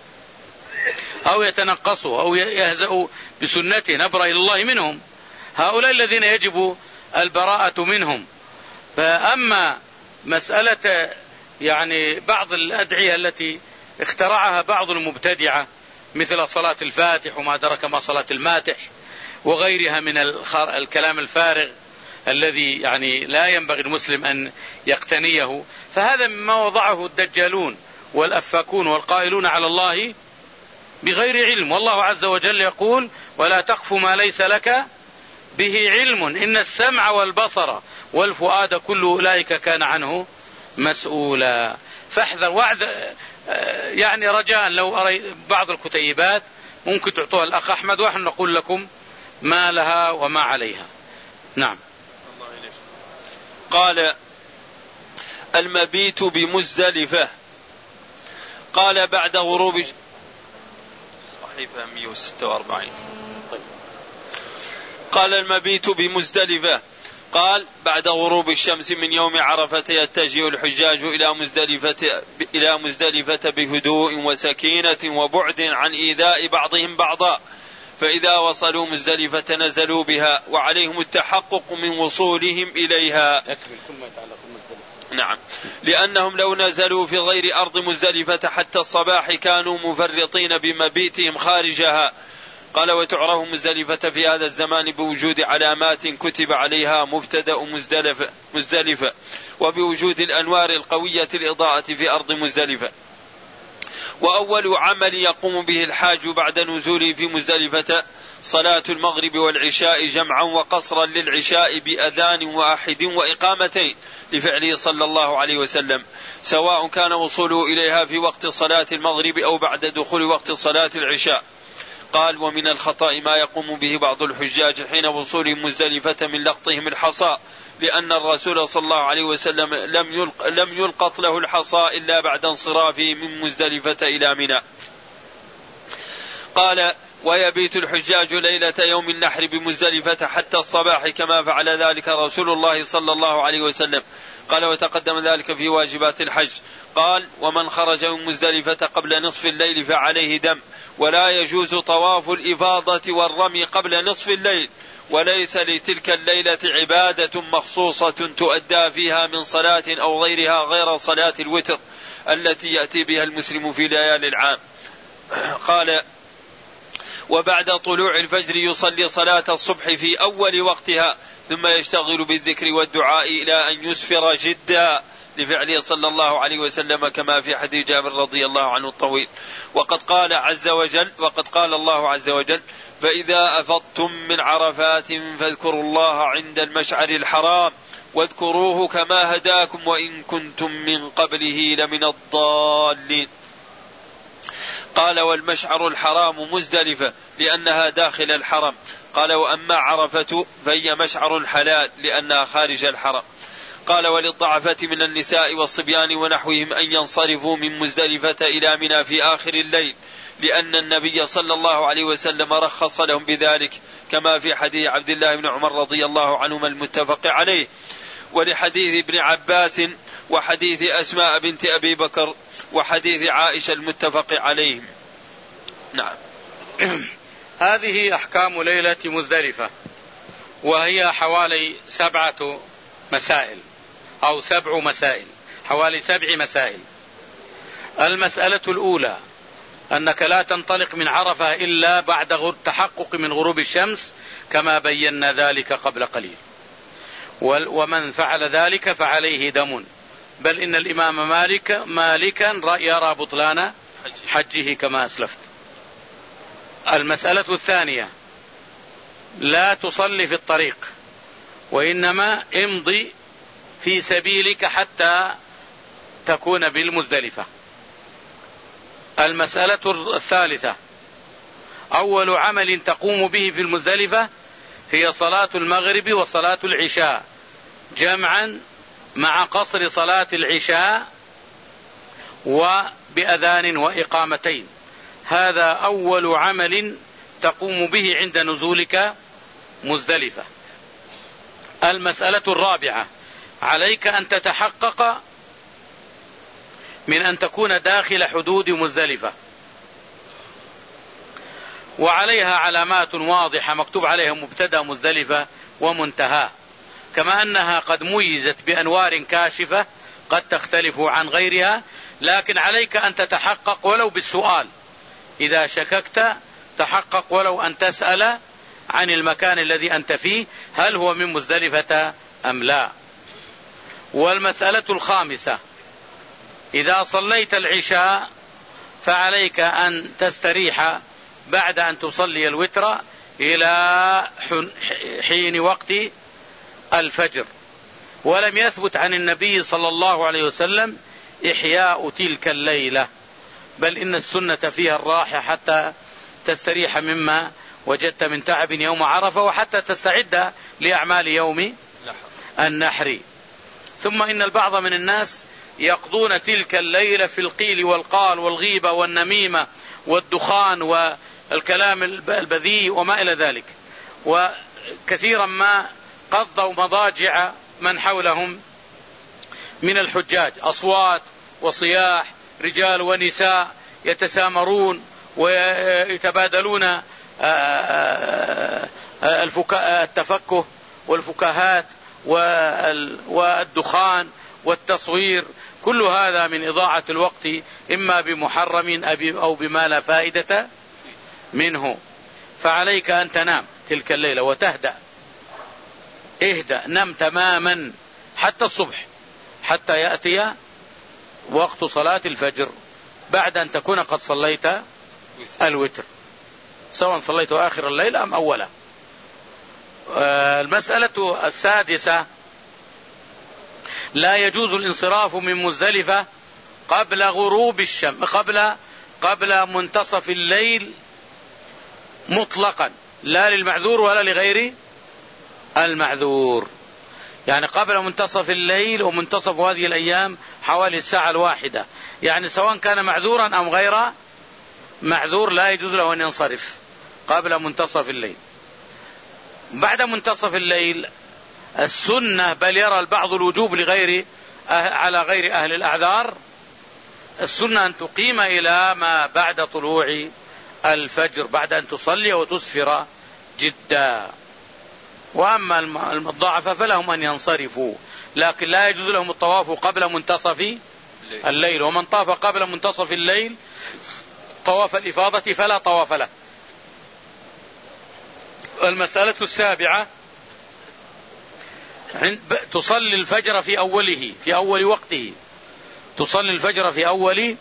أو يتنقصه أو يهزأ بسنته، نبرأ إلى الله منهم. هؤلاء الذين يجب البراءة منهم. فأما مسألة يعني بعض الأدعية التي اخترعها بعض المبتدعة مثل صلاة الفاتح وما أدرك ما صلاة الماتح وغيرها من الكلام الفارغ الذي يعني لا ينبغي المسلم أن يقتنيه، فهذا مما وضعه الدجالون والأفاكون والقائلون على الله بغير علم. والله عز وجل يقول: ولا تقف ما ليس لك به علم إن السمع والبصر والفؤاد كل أولئك كان عنه مسؤولا. فاحذر وعد يعني رجاء لو أرى بعض الكتيبات ممكن تعطوها الأخ أحمد ونحن نقول لكم ما لها وما عليها. نعم. قال: المبيت بمزدلفة. قال بعد غروب صحيفة مئة وستة وأربعين. قال: المبيت بمزدلفة قال بعد غروب الشمس من يوم عرفة يتجه الحجاج إلى مزدلفة, إلى مزدلفة بهدوء وسكينة وبعد عن إيذاء بعضهم بعضا، فإذا وصلوا مزدلفة نزلوا بها وعليهم التحقق من وصولهم إليها. نعم، لأنهم لو نزلوا في غير أرض مزدلفة حتى الصباح كانوا مفرطين بمبيتهم خارجها. قال وتعرف مزدلفة في هذا الزمان بوجود علامات كتب عليها مبتدأ مزدلفة, مزدلفة وبوجود الأنوار القوية الإضاءة في أرض مزدلفة. وأول عمل يقوم به الحاج بعد نزوله في مزدلفة صلاة المغرب والعشاء جمعا وقصرا للعشاء بأذان واحد وإقامتين لفعله صلى الله عليه وسلم، سواء كان وصوله إليها في وقت صلاة المغرب أو بعد دخول وقت صلاة العشاء. قال ومن الخطأ ما يقوم به بعض الحجاج حين وصولهم مزدلفة من لقطهم الحصى، لأن الرسول صلى الله عليه وسلم لم يلق لم يلقط له الحصى إلا بعد انصرافه من مزدلفة إلى منى. قال ويبيت الحجاج ليلة يوم النحر بمزدلفة حتى الصباح كما فعل ذلك رسول الله صلى الله عليه وسلم. قال وتقدم ذلك في واجبات الحج. قال ومن خرج من مزدلفة قبل نصف الليل فعليه دم، ولا يجوز طواف الإفاضة والرمي قبل نصف الليل، وليس لتلك الليلة عبادة مخصوصة تؤدى فيها من صلاة أو غيرها غير صلاة الوتر التي يأتي بها المسلم في ليالي العام. قال وبعد طلوع الفجر يصلي صلاة الصبح في أول وقتها ثم يشتغل بالذكر والدعاء إلى أن يسفر جدا لفعله صلى الله عليه وسلم كما في حديث جابر رضي الله عنه الطويل. وقد قال عز وجل وقد قال الله عز وجل فإذا أفضتم من عرفات فاذكروا الله عند المشعر الحرام واذكروه كما هداكم وإن كنتم من قبله لمن الضالين. قال والمشعر الحرام مزدلفة لأنها داخل الحرم. قال وأما عرفة فهي مشعر حلال لأنها خارج الحرم. قال وللضعفة من النساء والصبيان ونحوهم أن ينصرفوا من مزدلفة إلى منى في آخر الليل، لأن النبي صلى الله عليه وسلم رخص لهم بذلك كما في حديث عبد الله بن عمر رضي الله عنهما المتفق عليه، ولحديث ابن عباس وحديث أسماء بنت أبي بكر وحديث عائشة المتفق عليهم. نعم. هذه أحكام ليلة مزدلفة، وهي حوالي سبعة مسائل أو سبع مسائل، حوالي سبع مسائل. المسألة الأولى أنك لا تنطلق من عرفة إلا بعد التحقق من غروب الشمس كما بينا ذلك قبل قليل، ومن فعل ذلك فعليه دم، بل إن الإمام مالك مالكا يرى بطلان حجه كما أسلفت. المسألة الثانية لا تصلي في الطريق، وإنما امضي في سبيلك حتى تكون بالمزدلفة. المسألة الثالثة أول عمل تقوم به في المزدلفة هي صلاة المغرب وصلاة العشاء جمعا مع قصر صلاة العشاء وبأذان وإقامتين. هذا أول عمل تقوم به عند نزولك مزدلفة. المسألة الرابعة عليك أن تتحقق من أن تكون داخل حدود مزدلفة، وعليها علامات واضحة مكتوب عليها مبتدأ مزدلفة ومنتهى، كما أنها قد ميزت بأنوار كاشفة قد تختلف عن غيرها، لكن عليك أن تتحقق ولو بالسؤال. إذا شككت تحقق ولو أن تسأل عن المكان الذي أنت فيه هل هو من مزدلفة أم لا. والمسألة الخامسة إذا صليت العشاء فعليك أن تستريح بعد أن تصلي الوتر إلى حين وقت الفجر. ولم يثبت عن النبي صلى الله عليه وسلم إحياء تلك الليلة، بل إن السنة فيها الراحة حتى تستريح مما وجدت من تعب يوم عرفة وحتى تستعد لأعمال يوم النحر. ثم إن البعض من الناس يقضون تلك الليلة في القيل والقال والغيبة والنميمة والدخان والكلام البذيء وما إلى ذلك، وكثيرا ما قضوا مضاجع من حولهم من الحجاج، أصوات وصياح، رجال ونساء يتسامرون ويتبادلون التفكه والفكاهات والدخان والتصوير، كل هذا من إضاعة الوقت إما بمحرم أو بما لا فائدة منه. فعليك أن تنام تلك الليلة وتهدأ، اهدأ، نم تماما حتى الصبح، حتى يأتي وقت صلاة الفجر بعد أن تكون قد صليت الوتر، سواء صليت آخر الليل أم أوله. المسألة السادسة: لا يجوز الانصراف من مزدلفة قبل غروب الشمس، قبل قبل منتصف الليل مطلقا، لا للمعذور ولا لغير المعذور. يعني قبل منتصف الليل، ومنتصف هذه الأيام حوالي الساعة الواحدة، يعني سواء كان معذورا أم غير معذور لا يجوز له أن ينصرف قبل منتصف الليل. بعد منتصف الليل السنة، بل يرى البعض الوجوب لغير على غير أهل الأعذار، السنة أن تقيم إلى ما بعد طلوع الفجر، بعد أن تصلي وتسفر جدا. وأما الضعفاء فلهم أن ينصرفوا، لكن لا يجوز لهم الطواف قبل منتصف الليل، ومن طاف قبل منتصف الليل طواف الإفاضة فلا طواف له. المسألة السابعة: تصلي الفجر في أوله، في أول وقته، تصلي الفجر في أول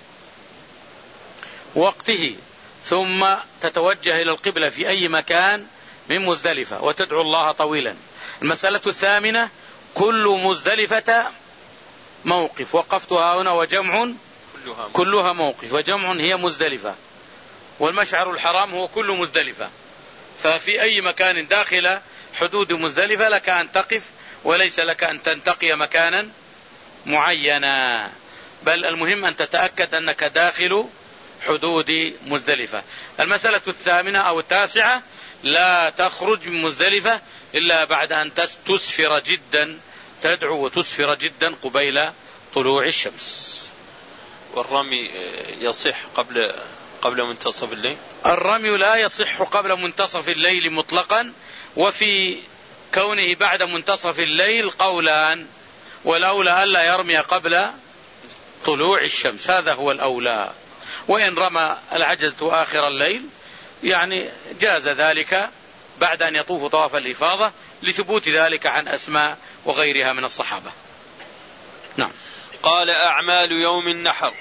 وقته، ثم تتوجه إلى القبلة في أي مكان من مزدلفة وتدعو الله طويلا. المسألة الثامنة: كل مزدلفة موقف، وقفتها هنا وجمع كلها موقف، وجمع هي مزدلفة، والمشعر الحرام هو كل مزدلفة، ففي أي مكان داخل حدود مزدلفة لك أن تقف، وليس لك أن تنتقي مكانا معينا، بل المهم أن تتأكد أنك داخل حدود مزدلفة. المسألة الثامنة أو التاسعة: لا تخرج من مزدلفة إلا بعد أن تسفر جدا، تدعو وتسفر جدا قبيل طلوع الشمس. والرمي يصح قبل قبل منتصف الليل؟ الرمي لا يصح قبل منتصف الليل مطلقا، وفي كونه بعد منتصف الليل قولان، والأولى ألا يرمي قبل طلوع الشمس، هذا هو الأولى. وإن رمى العجزة آخر الليل يعني جاز ذلك بعد أن يطوف طواف الإفاضة، لثبوت ذلك عن أسماء وغيرها من الصحابة. نعم. قال: أعمال يوم النحر.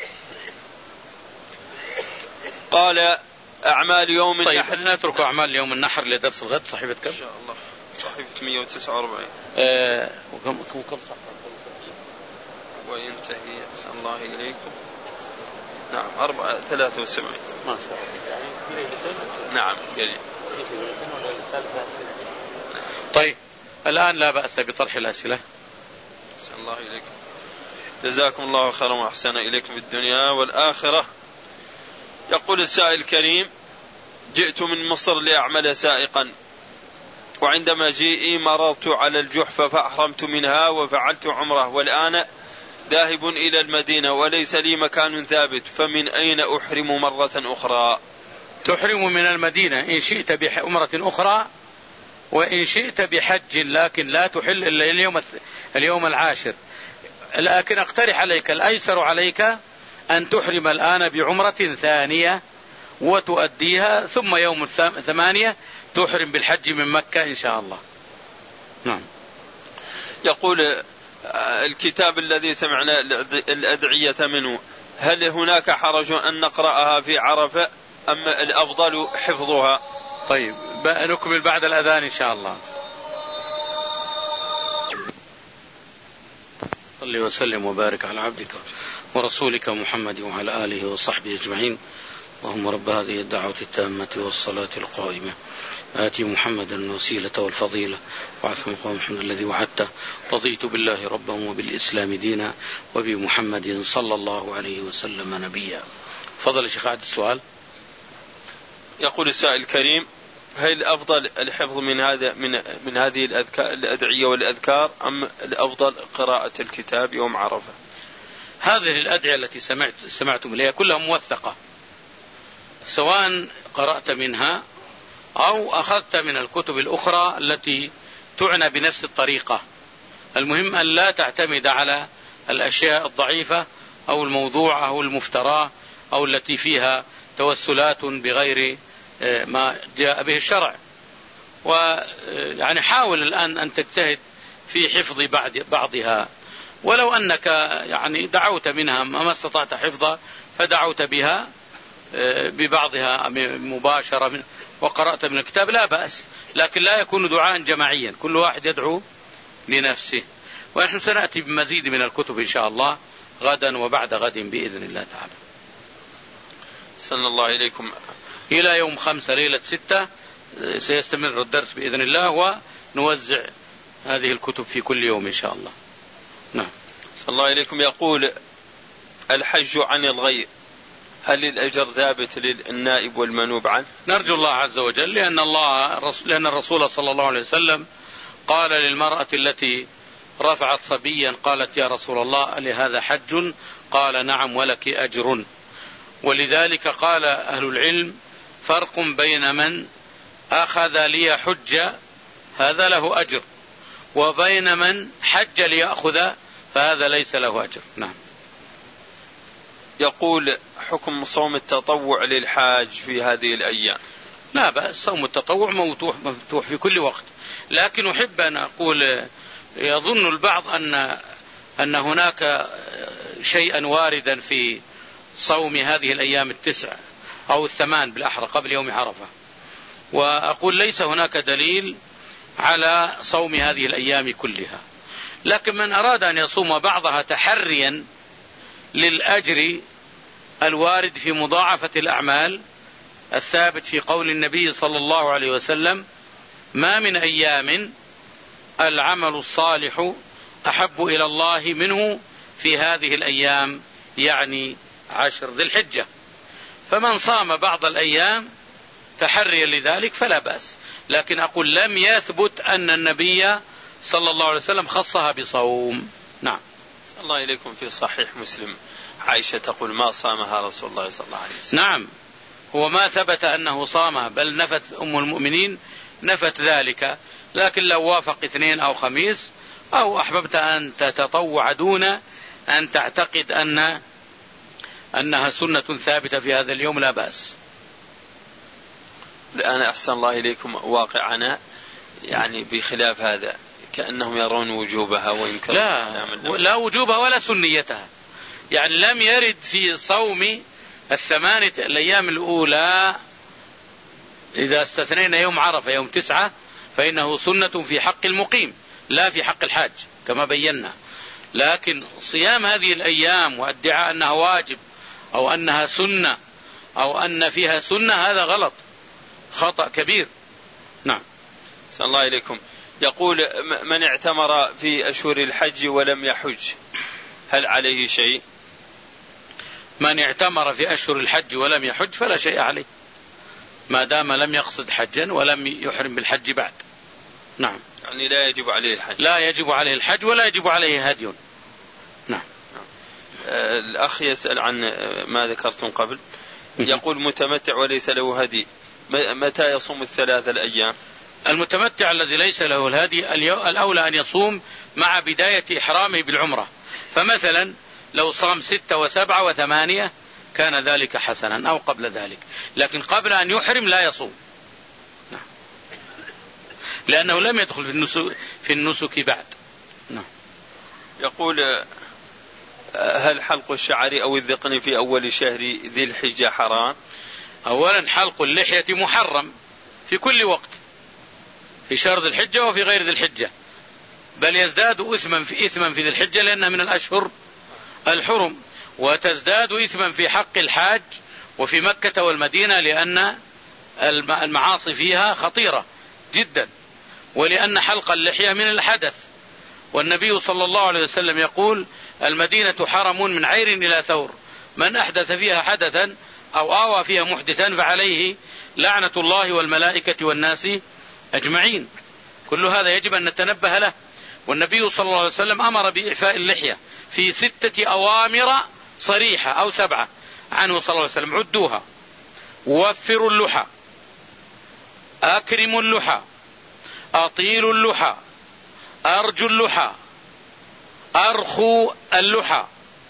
قال: أعمال يوم طيب النحر. طيب نترك أعمال يوم النحر لدرس الغد. صحيفة كم؟ إن شاء الله صحيفة مئة وتسعة وأربعين. أه وكم وكم صحيفة؟ وينتهي أحسن الله إليكم نعم أربعة ثلاثة وسبعين. ما شاء الله. نعم قليل. طيب الآن لا بأس بطرح الأسئلة. أحسن الله إليكم، جزاكم الله خيرا وأحسن إليكم في الدنيا والآخرة. يقول السائل الكريم: جئت من مصر لأعمل سائقا، وعندما جئي مررت على الجحفة فأحرمت منها وفعلت عمره، والآن ذاهب إلى المدينة وليس لي مكان ثابت، فمن أين أحرم مرة أخرى؟ تحرم من المدينة إن شئت بعمرة أخرى، وإن شئت بحج، لكن لا تحل إلا اليوم اليوم العاشر. لكن أقترح عليك الأيسر عليك أن تحرم الآن بعمرة ثانية وتؤديها، ثم يوم الثمانية تحرم بالحج من مكة إن شاء الله. نعم. يقول: الكتاب الذي سمعنا الأدعية منه، هل هناك حرج أن نقرأها في عرفة أم الأفضل حفظها؟ طيب نكمل بعد الأذان إن شاء الله. صلي وسلم وبارك على عبدك ورسولك محمد وعلى آله وصحبه أجمعين. اللهم رب هذه الدعوة التامة والصلاة القائمة آتي محمدا الوسيلة والفضيلة وبعثه مقام محمد الذي وعدته. رضيت بالله ربا وبالإسلام دينا وبمحمد صلى الله عليه وسلم نبيا. فضل الشيخ عاد السؤال. يقول السائل الكريم: هل الأفضل الحفظ من هذا من من هذه الأذكار الأدعية والأذكار أم الأفضل قراءة الكتاب يوم عرفة؟ هذه الأدعية التي سمعت سمعتم لها كلها موثقة، سواء قرأت منها أو أخذت من الكتب الأخرى التي تعنى بنفس الطريقة. المهم أن لا تعتمد على الأشياء الضعيفة أو الموضوع أو المفترى أو التي فيها توسلات بغير ما جاء به الشرع. ويعني حاول الآن أن تجتهد في حفظ بعضها، ولو أنك يعني دعوت منها ما استطعت حفظها فدعوت بها ببعضها مباشرة وقرأت من الكتاب لا بأس، لكن لا يكون دعاء جماعيا، كل واحد يدعو لنفسه. ونحن سنأتي بمزيد من الكتب إن شاء الله غدا وبعد غد بإذن الله تعالى. صلى الله إليكم. إلى يوم خمسة ليلة ستة سيستمر الدرس بإذن الله، ونوزع هذه الكتب في كل يوم إن شاء الله. نعم. صلى الله إليكم. يقول الحج عن الغير هل الأجر ثابت للنائب والمنوب عنه؟ نرجو الله عز وجل، لأن الله لأن الرسول صلى الله عليه وسلم قال للمرأة التي رفعت صبيا قالت يا رسول الله لهذا حج؟ قال نعم ولك أجر. ولذلك قال أهل العلم فرق بين من أخذ ليحج هذا له أجر، وبين من حج ليأخذ فهذا ليس له أجر. نعم. يقول حكم صوم التطوع للحاج في هذه الأيام؟ لا بأس، صوم التطوع مفتوح مفتوح في كل وقت، لكن أحب أن أقول يظن البعض أن أن هناك شيئا واردا في صوم هذه الأيام التسع أو الثمان بالأحرى قبل يوم عرفة، وأقول ليس هناك دليل على صوم هذه الأيام كلها، لكن من أراد أن يصوم بعضها تحريا للأجر الوارد في مضاعفة الأعمال الثابت في قول النبي صلى الله عليه وسلم ما من أيام العمل الصالح أحب إلى الله منه في هذه الأيام، يعني عشر ذي الحجة. فمن صام بعض الأيام تحريا لذلك فلا بأس، لكن أقول لم يثبت أن النبي صلى الله عليه وسلم خصها بصوم. نعم. صلى الله إليكم. في صحيح مسلم عائشة تقول ما صامها رسول الله صلى الله عليه وسلم. نعم، هو ما ثبت أنه صامها، بل نفت أم المؤمنين نفت ذلك، لكن لو وافق اثنين أو خميس أو أحببت أن تتطوع دون أن تعتقد أن أنها سنة ثابتة في هذا اليوم لا بأس. الآن أحسن الله إليكم واقعنا يعني بخلاف هذا، كأنهم يرون وجوبها وينكرون. لا, لا وجوبها ولا سنيتها، يعني لم يرد في صوم الثمانية الأيام الأولى إذا استثنينا يوم عرفة يوم تسعة فإنه سنة في حق المقيم لا في حق الحاج كما بينا، لكن صيام هذه الأيام وادعاء أنها واجب أو أنها سنة أو أن فيها سنة هذا غلط، خطأ كبير. نعم. صلى الله إليكم. يقول من اعتمر في أشهر الحج ولم يحج هل عليه شيء؟ من اعتمر في أشهر الحج ولم يحج فلا شيء عليه، ما دام لم يقصد حجا ولم يحرم بالحج بعد. نعم. يعني لا يجب عليه الحج. لا يجب عليه الحج ولا يجب عليه هدي. نعم. آه الأخ يسأل عن ما ذكرتم قبل، يقول متمتع وليس له هدي متى يصوم الثلاثة الأيام؟ المتمتع الذي ليس له الهدي الأولى أن يصوم مع بداية إحرامه بالعمرة، فمثلا لو صام ستة وسبعة وثمانية كان ذلك حسنا أو قبل ذلك، لكن قبل أن يحرم لا يصوم نعم. لأنه لم يدخل في النسك, في النسك بعد. نعم. يقول هل حلق الشعر أو الذقن في أول شهر ذي الحجة حرام؟ أولا حلق اللحية محرم في كل وقت في شهر ذي الحجة وفي غير ذي الحجة، بل يزداد إثما في إثما في ذي الحجة لأنها من الأشهر الحرم، وتزداد إثما في حق الحاج وفي مكة والمدينة لأن المعاصي فيها خطيرة جدا، ولأن حلق اللحية من الحدث، والنبي صلى الله عليه وسلم يقول المدينة حرم من عير إلى ثور، من أحدث فيها حدثا أو آوى فيها محدثا فعليه لعنة الله والملائكة والناس أجمعين. كل هذا يجب أن نتنبه له. والنبي صلى الله عليه وسلم أمر بإعفاء اللحية في ستة أوامر صريحة أو سبعة عنه صلى الله عليه وسلم، عدوها: وفروا اللحى، أكرموا اللحى، أطيلوا اللحى، أرجوا اللحى، أرخوا اللحى،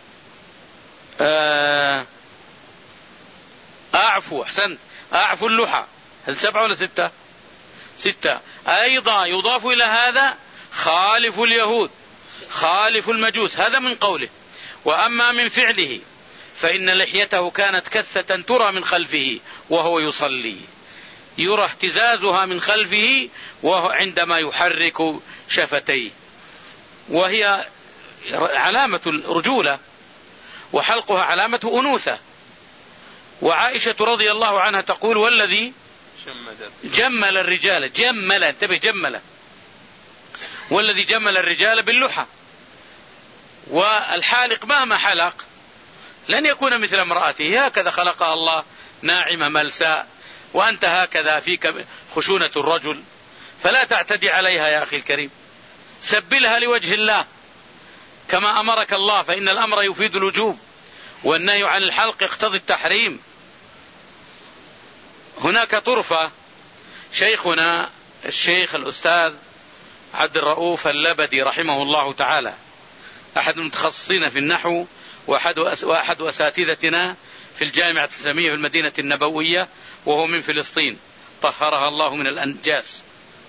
أعفوا أحسنت أعفوا اللحى. هل سبعة ولا ستة؟ ستة. أيضا يضاف إلى هذا: خالفوا اليهود، خالفوا المجوس. هذا من قوله. وأما من فعله فإن لحيته كانت كثة ترى من خلفه وهو يصلي، يرى اهتزازها من خلفه وهو عندما يحرك شفتيه، وهي علامة الرجولة، وحلقها علامة أنوثة. وعائشة رضي الله عنها تقول: والذي جمل الرجال، جمل، انتبه، جمل، والذي جمل الرجال باللحى. والحالق مهما حلق لن يكون مثل امرأته، هكذا خلقها الله ناعمة ملساء، وأنت هكذا فيك خشونة الرجل، فلا تعتدي عليها يا أخي الكريم، سبلها لوجه الله كما أمرك الله، فإن الأمر يفيد الوجوب، والنهي عن الحلق يقتضي التحريم. هناك طرفة شيخنا الشيخ الأستاذ عبد الرؤوف اللبدي رحمه الله تعالى، أحد المتخصصين في النحو وأحد أساتذتنا في الجامعة الإسلامية في المدينة النبوية، وهو من فلسطين طهرها الله من الأنجاس.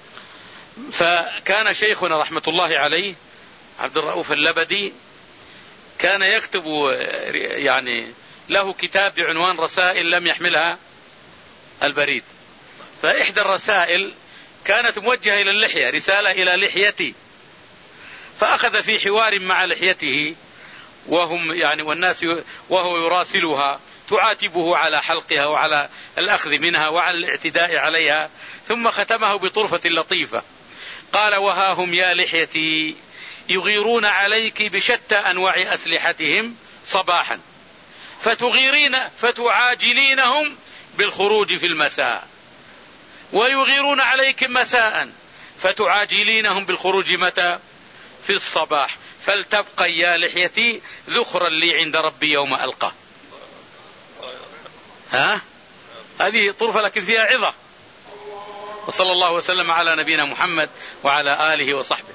فكان شيخنا رحمة الله عليه عبد الرؤوف اللبدي كان يكتب، يعني له كتاب بعنوان رسائل لم يحملها البريد، فإحدى الرسائل كانت موجهة إلى اللحية، رسالة إلى لحيتي، فأخذ في حوار مع لحيته وهم يعني والناس، وهو يراسلها تعاتبه على حلقها وعلى الأخذ منها وعلى الاعتداء عليها، ثم ختمه بطرفة لطيفة قال: وها هم يا لحيتي يغيرون عليك بشتى أنواع أسلحتهم صباحا، فتغيرين فتعاجلينهم بالخروج في المساء، ويغيرون عليك مساء فتعاجلينهم بالخروج متى؟ في الصباح، فلتبقى يا لحيتي ذخرا لي عند ربي يوم ألقى. ها؟ هذه طرفة لكن فيها عظة. وصلى الله وسلم على نبينا محمد وعلى آله وصحبه.